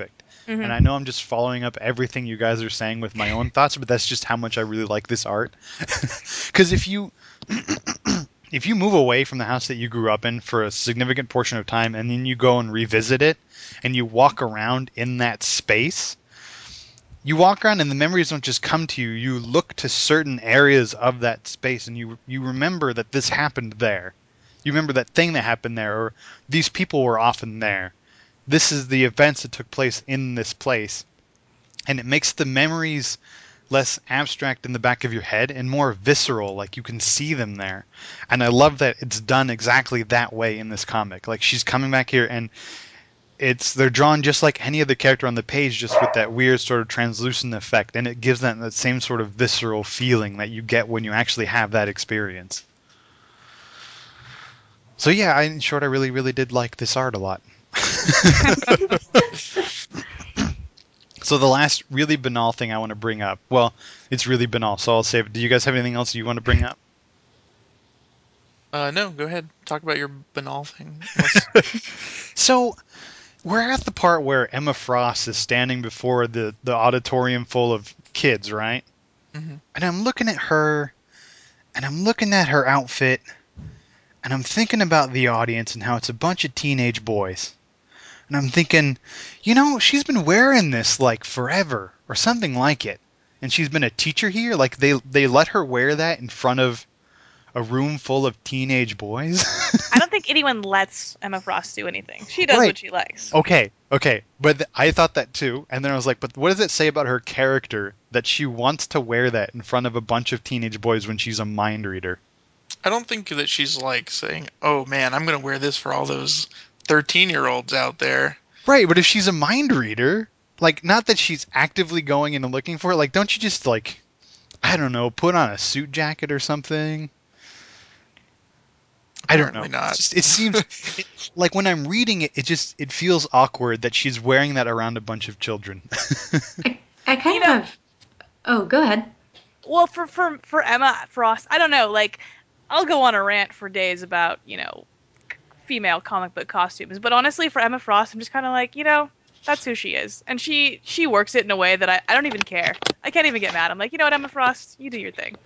And I know I'm just following up everything you guys are saying with my own thoughts, but that's just how much I really like this art. Because if you move away from the house that you grew up in for a significant portion of time, and then you go and revisit it, and you walk around in that space, you walk around and the memories don't just come to you. You look to certain areas of that space, and you remember that this happened there. You remember that thing that happened there, or these people were often there. This is the events that took place in this place. And it makes the memories less abstract in the back of your head and more visceral, like you can see them there. And I love that it's done exactly that way in this comic. Like, she's coming back here, and they're drawn just like any other character on the page, just with that weird sort of translucent effect, and it gives them that same sort of visceral feeling that you get when you actually have that experience. So yeah, in short, I really, really did like this art a lot. So the last really banal thing I want to bring up, well, it's really banal, so I'll save it. Do you guys have anything else you want to bring up?
No, go ahead. Talk about your banal thing.
So we're at the part where Emma Frost is standing before the auditorium full of kids, right?
Mm-hmm.
And I'm looking at her, and I'm looking at her outfit, and I'm thinking about the audience and how it's a bunch of teenage boys. And I'm thinking, she's been wearing this like forever or something like it. And she's been a teacher here. Like they let her wear that in front of a room full of teenage boys.
I don't think anyone lets Emma Frost do anything. She does
Right.
what she likes.
Okay. But I thought that too. And then I was like, but what does it say about her character that she wants to wear that in front of a bunch of teenage boys when she's a mind reader?
I don't think that she's like saying, "Oh man, I'm going to wear this for all those 13-year-olds out there."
Right, but if she's a mind reader, like, not that she's actively going in and looking for it, like, don't you just, like, I don't know, put on a suit jacket or something? I don't know.
Apparently not.
It seems like when I'm reading it, it feels awkward that she's wearing that around a bunch of children.
I kind of. Oh, go ahead.
Well, for Emma Frost, I don't know. Like, I'll go on a rant for days about female comic book costumes, but honestly, for Emma Frost, I'm just kind of like, that's who she is, and she works it in a way that I don't even care. I can't even get mad. I'm like, you know what, Emma Frost, you do your thing.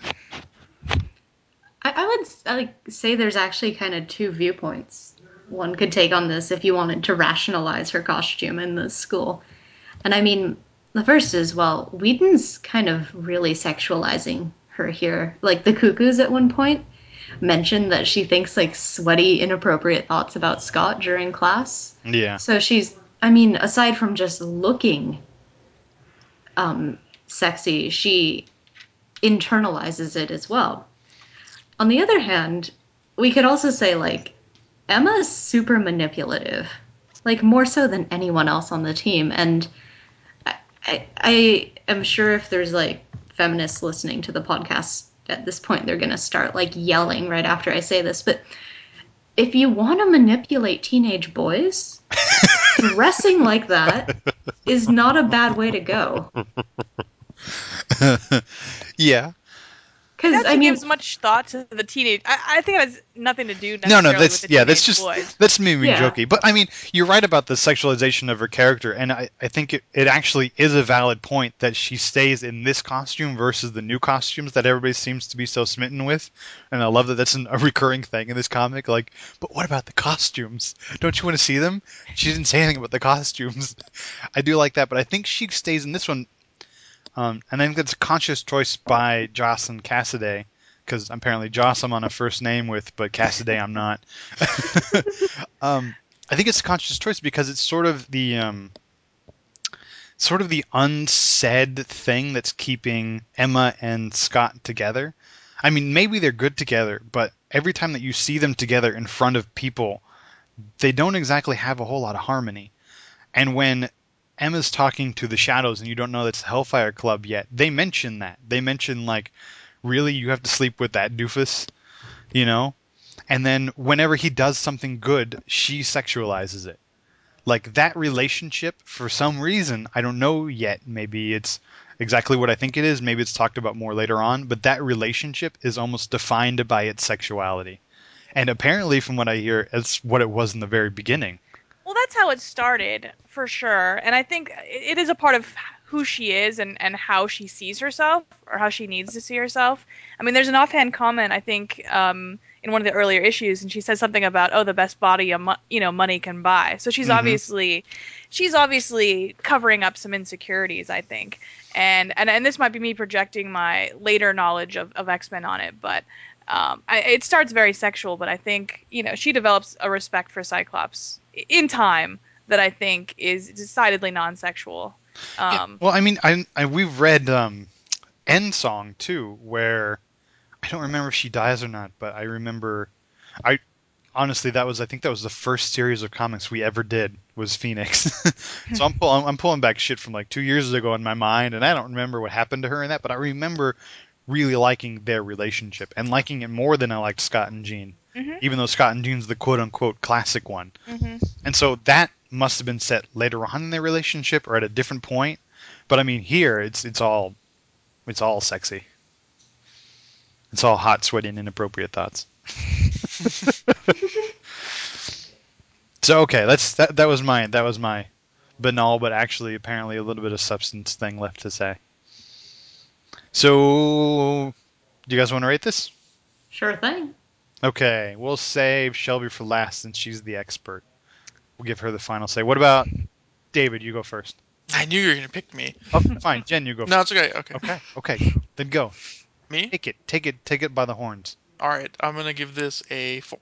I would say there's actually kind of two viewpoints one could take on this if you wanted to rationalize her costume in the school. And I mean, the first is, well, Whedon's kind of really sexualizing her here. Like, the Cuckoos at one point mentioned that she thinks, like, sweaty, inappropriate thoughts about Scott during class.
Yeah.
So I mean, aside from just looking sexy, she internalizes it as well. On the other hand, we could also say, like, Emma's super manipulative, like, more so than anyone else on the team. And I am sure if there's, like, feminists listening to the podcast at this point, they're going to start, like, yelling right after I say this. But if you want to manipulate teenage boys, dressing like that is not a bad way to go.
Yeah.
I doubt
Because,
she gives much thought to the teenage. I think it has nothing to do
No,
necessarily with the teenage boys.
that's me being
Yeah.
jokey. But I mean, you're right about the sexualization of her character, and I think it actually is a valid point that she stays in this costume versus the new costumes that everybody seems to be so smitten with. And I love that that's a recurring thing in this comic. Like, but what about the costumes? Don't you want to see them? She didn't say anything about the costumes. I do like that, but I think she stays in this one. And I think that's a conscious choice by Jocelyn Cassidy, because apparently Joss I'm on a first name with, but Cassidy I'm not. I think it's a conscious choice because it's sort of the unsaid thing that's keeping Emma and Scott together. I mean, maybe they're good together, but every time that you see them together in front of people, they don't exactly have a whole lot of harmony. And when Emma's talking to the Shadows and you don't know that's the Hellfire Club yet, they mention that. They mention, like, really, you have to sleep with that doofus? And then whenever he does something good, she sexualizes it. Like, that relationship, for some reason, I don't know yet, maybe it's exactly what I think it is, maybe it's talked about more later on, but that relationship is almost defined by its sexuality. And apparently, from what I hear, it's what it was in the very beginning.
Well, that's how it started, for sure. And I think it is a part of who she is and how she sees herself or how she needs to see herself. I mean, there's an offhand comment, I think, in one of the earlier issues, and she says something about, oh, the best body, money can buy. So she's obviously covering up some insecurities, I think. And this might be me projecting my later knowledge of X-Men on it, but it starts very sexual, but I think, she develops a respect for Cyclops in time that I think is decidedly non-sexual.
Yeah. Well, I mean, we've read End Song too, where I don't remember if she dies or not, but I remember, I honestly I think that was the first series of comics we ever did was Phoenix. So I'm pulling back shit from like 2 years ago in my mind, and I don't remember what happened to her in that, but I remember really liking their relationship and liking it more than I liked Scott and Jean,
Mhm.
even though Scott and Jean's the quote unquote classic one.
Mhm.
And so that must have been set later on in their relationship or at a different point. But I mean, here it's all sexy. It's all hot, sweaty, and inappropriate thoughts. So okay, that was my banal, but actually apparently a little bit of substance thing left to say. So, do you guys want to rate this?
Sure thing.
Okay, we'll save Shelby for last since she's the expert. We'll give her the final say. What about David? You go first.
I knew you were gonna pick me.
Oh, fine, Jen, you go
No,
first.
it's okay.
Okay, then go.
Me?
Take it by the horns.
All right. I'm gonna give this a 4.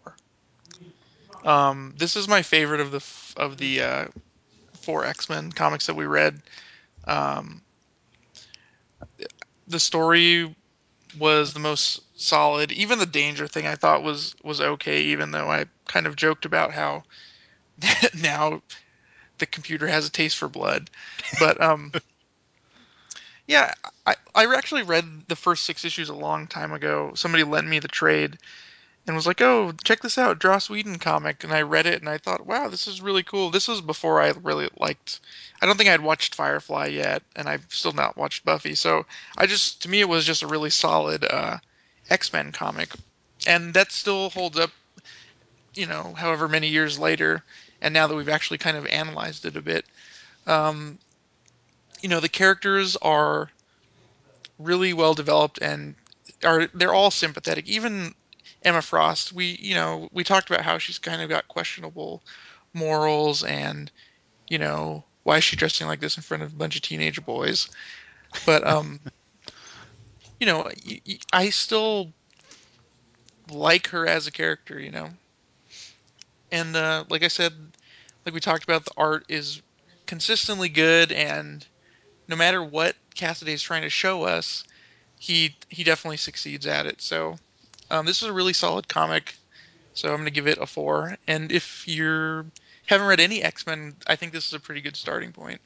This is my favorite of the 4 X-Men comics that we read. Um, the story was the most solid. Even the danger thing I thought was okay, even though I kind of joked about how now the computer has a taste for blood. But yeah, I actually read the first 6 issues a long time ago. Somebody lent me the trade and was like, "Oh, check this out, Joss Whedon comic." And I read it and I thought, "Wow, this is really cool." This was before I really liked. I don't think I'd watched Firefly yet, and I've still not watched Buffy. So to me, it was just a really solid X-Men comic, and that still holds up. However many years later, and now that we've actually kind of analyzed it a bit, um, the characters are really well developed and they're all sympathetic. Even Emma Frost, we talked about how she's kind of got questionable morals and why is she dressing like this in front of a bunch of teenage boys? But I still like her as a character, and like I said, like we talked about, the art is consistently good, and no matter what Cassaday is trying to show us, he definitely succeeds at it. So this is a really solid comic. So I'm going to give it a 4. And if you haven't read any X-Men, I think this is a pretty good starting point.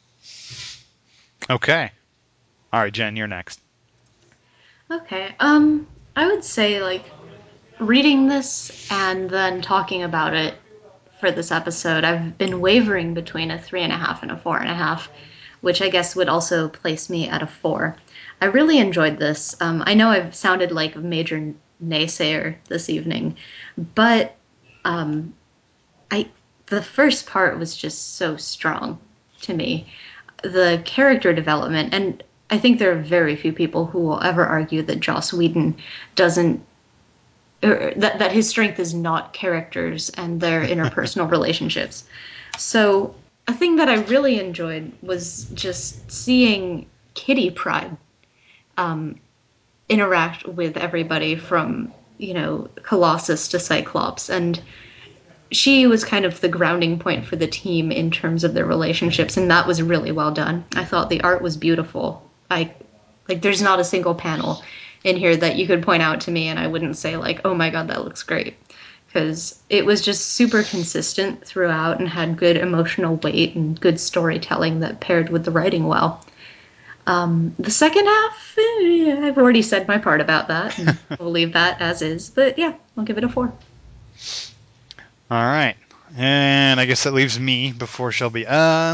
Okay. All right, Jen, you're next.
Okay. I would say like reading this and then talking about it for this episode, I've been wavering between a 3.5 and a 4.5, which I guess would also place me at a 4. I really enjoyed this. I know I've sounded like a major naysayer this evening, but um, I the first part was just so strong to me. The character development, and I think there are very few people who will ever argue that Joss Whedon doesn't or that his strength is not characters and their interpersonal relationships. So a thing that I really enjoyed was just seeing Kitty Pryde um, interact with everybody from Colossus to Cyclops, and she was kind of the grounding point for the team in terms of their relationships, and that was really well done. I thought the art was beautiful. There's not a single panel in here that you could point out to me and I wouldn't say like, "Oh my god, that looks great." Because it was just super consistent throughout and had good emotional weight and good storytelling that paired with the writing well. The second half, I've already said my part about that, and we'll leave that as is. But yeah, I'll give it a 4.
All right. And I guess that leaves me before Shelby.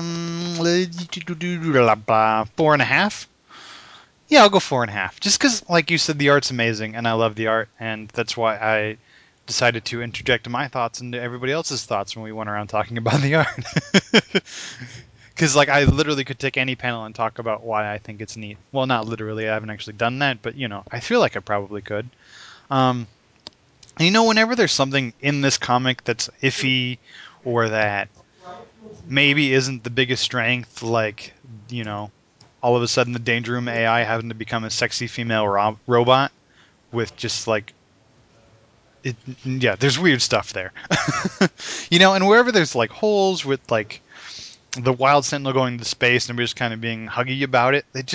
4.5. Yeah, I'll go 4.5. Just because, like you said, the art's amazing, and I love the art, and that's why I decided to interject my thoughts into everybody else's thoughts when we went around talking about the art. Because, like, I literally could take any panel and talk about why I think it's neat. Well, not literally. I haven't actually done that, but, you know, I feel like I probably could. You know, whenever there's something in this comic that's iffy or that maybe isn't the biggest strength, like, you know, all of a sudden the Danger Room AI having to become a sexy female robot with just, like, yeah, there's weird stuff there. You know, and wherever there's, like, holes with, like, the Wild Sentinel going into space and we're just kind of being huggy about it, it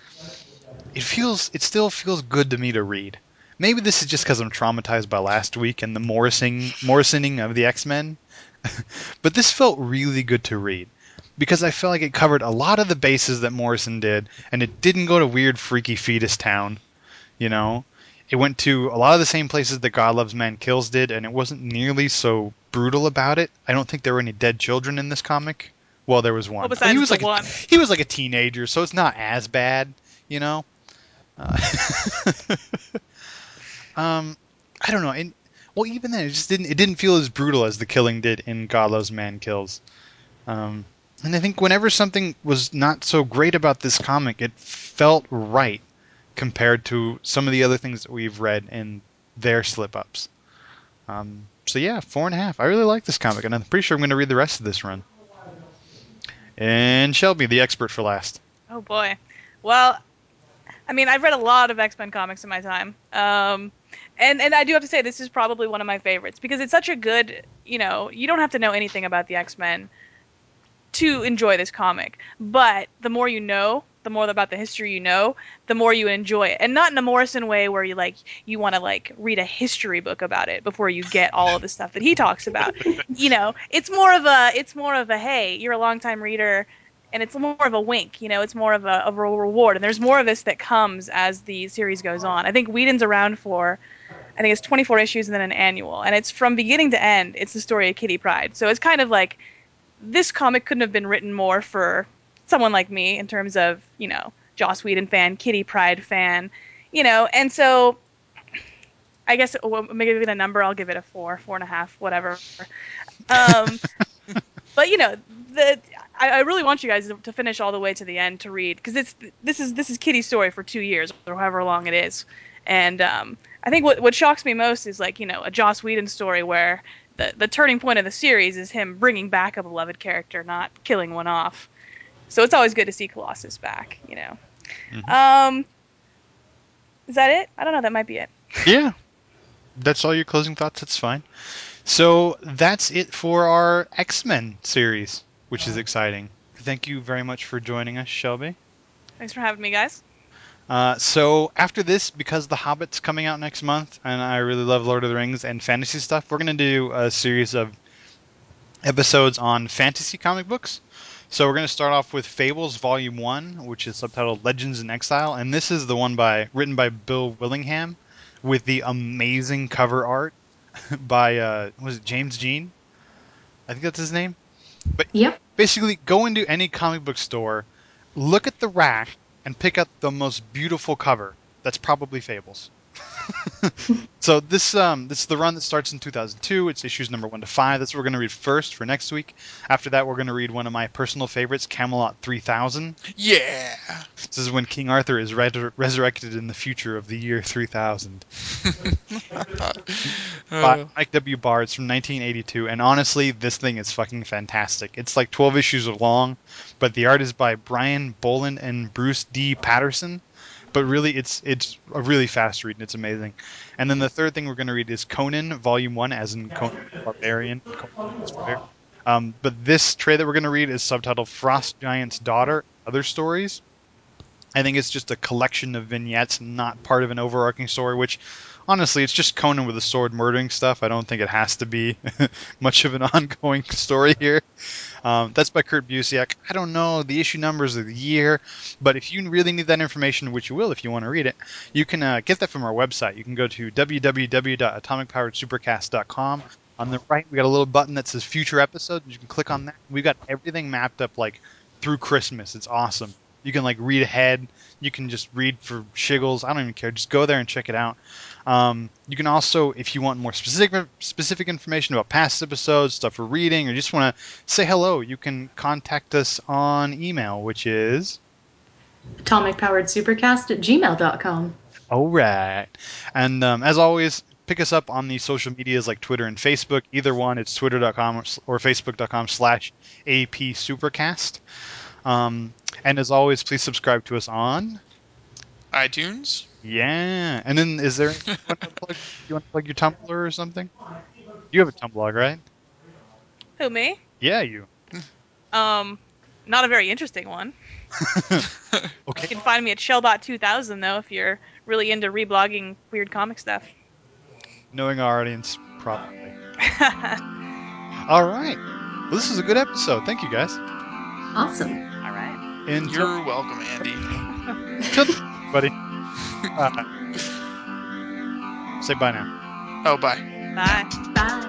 still feels good to me to read. Maybe this is just because I'm traumatized by last week and the Morrisoning of the X-Men, but this felt really good to read because I felt like it covered a lot of the bases that Morrison did, and it didn't go to weird, freaky fetus town. You know, it went to a lot of the same places that God Loves Man Kills did, and it wasn't nearly so brutal about it. I don't think there were any dead children in this comic. Well, there was one.
Well, besides
he was
the
like
one.
he was like a teenager, so it's not as bad, you know. I don't know. And well, even then, it didn't feel as brutal as the killing did in God Loves Man Kills. And I think whenever something was not so great about this comic, it felt right compared to some of the other things that we've read in their slip-ups. So yeah, 4.5. I really like this comic, and I'm pretty sure I'm going to read the rest of this run. And Shelby, the expert for last.
Oh boy. Well, I mean, I've read a lot of X-Men comics in my time. And I do have to say this is probably one of my favorites because it's such a good, you know, you don't have to know anything about the X-Men to enjoy this comic. But the more you know, the more about the history you know, the more you enjoy it. And not in a Morrison way where you want to like read a history book about it before you get all of the stuff that he talks about. You know, it's more of a hey, you're a longtime reader and it's more of a wink, you know, it's more of a reward. And there's more of this that comes as the series goes on. I think Whedon's around for I think it's 24 issues and then an annual. And it's from beginning to end, it's the story of Kitty Pryde. So it's kind of like this comic couldn't have been written more for someone like me in terms of, you know, Joss Whedon fan, Kitty Pryde fan, you know, and so I guess maybe give it a number, I'll give it a 4.5, whatever. But you know, I really want you guys to finish all the way to the end to read because this is Kitty's story for 2 years or however long it is, and I think what shocks me most is like, you know, a Joss Whedon story where the turning point of the series is him bringing back a beloved character, not killing one off. So it's always good to see Colossus back, you know.
Mm-hmm.
Is that it? I don't know. That might be it.
Yeah, that's all your closing thoughts. That's fine. So that's it for our X-Men series, which is exciting. Thank you very much for joining us, Shelby.
Thanks for having me, guys.
So after this, because The Hobbit's coming out next month, and I really love Lord of the Rings and fantasy stuff, we're going to do a series of episodes on fantasy comic books. So we're going to start off with Fables Volume 1, which is subtitled Legends in Exile, and this is the one written by Bill Willingham with the amazing cover art by was it James Jean? I think that's his name. But
Yep.
basically, go into any comic book store, look at the rack, and pick up the most beautiful cover. That's probably Fables. So this is the run that starts in 2002. It's issues number 1 to 5. That's what we're going to read first for next week. After that, we're going to read one of my personal favorites, Camelot 3000.
Yeah.
This is when King Arthur is resurrected in the future of the year 3000. By Mike W. Barr. It's from 1982, and honestly, this thing is fucking fantastic. It's like 12 issues long, but the art is by Brian Boland and Bruce D. Patterson. But really, it's a really fast read, and it's amazing. And then the third thing we're going to read is Conan, Volume 1, as in Conan the Barbarian. Conan the Destroyer. But this trade that we're going to read is subtitled Frost Giant's Daughter, Other Stories. I think it's just a collection of vignettes, not part of an overarching story, which, honestly, it's just Conan with a sword murdering stuff. I don't think it has to be much of an ongoing story here. That's by Kurt Busiek. I don't know the issue numbers of the year, but if you really need that information, which you will if you want to read it, you can get that from our website. You can go to www.atomicpoweredsupercast.com. On the right, we got a little button that says Future Episodes. You can click on that. We've got everything mapped up like through Christmas. It's awesome. You can like read ahead. You can just read for shiggles. I don't even care. Just go there and check it out. You can also, if you want more specific information about past episodes, stuff we're reading, or just want to say hello, you can contact us on email, which is
atomicpoweredsupercast@gmail.com.
all right. And as always, pick us up on the social medias like Twitter and Facebook. Either one, it's twitter.com or facebook.com/AP Supercast. And as always, please subscribe to us on
iTunes.
Yeah. And then is there you want to plug your Tumblr or something? You have a Tumblr, right?
Who, me?
Yeah, you.
Not a very interesting one. You
Okay.
can find me at Shellbot2000 though if you're really into reblogging weird comic stuff.
Knowing our audience, probably. All right. Well, this is a good episode. Thank you, guys.
Awesome.
All right.
Until
You're welcome, Andy.
buddy. Say bye now.
Oh, bye.
Bye.
Bye.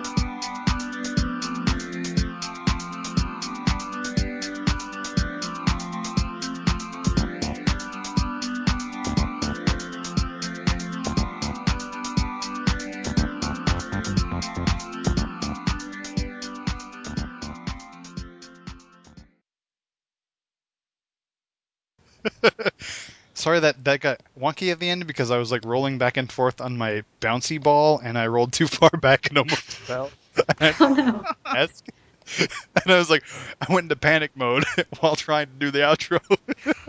Sorry that got wonky at the end because I was like rolling back and forth on my bouncy ball and I rolled too far back and almost fell.
Oh no.
And I was like, I went into panic mode while trying to do the outro.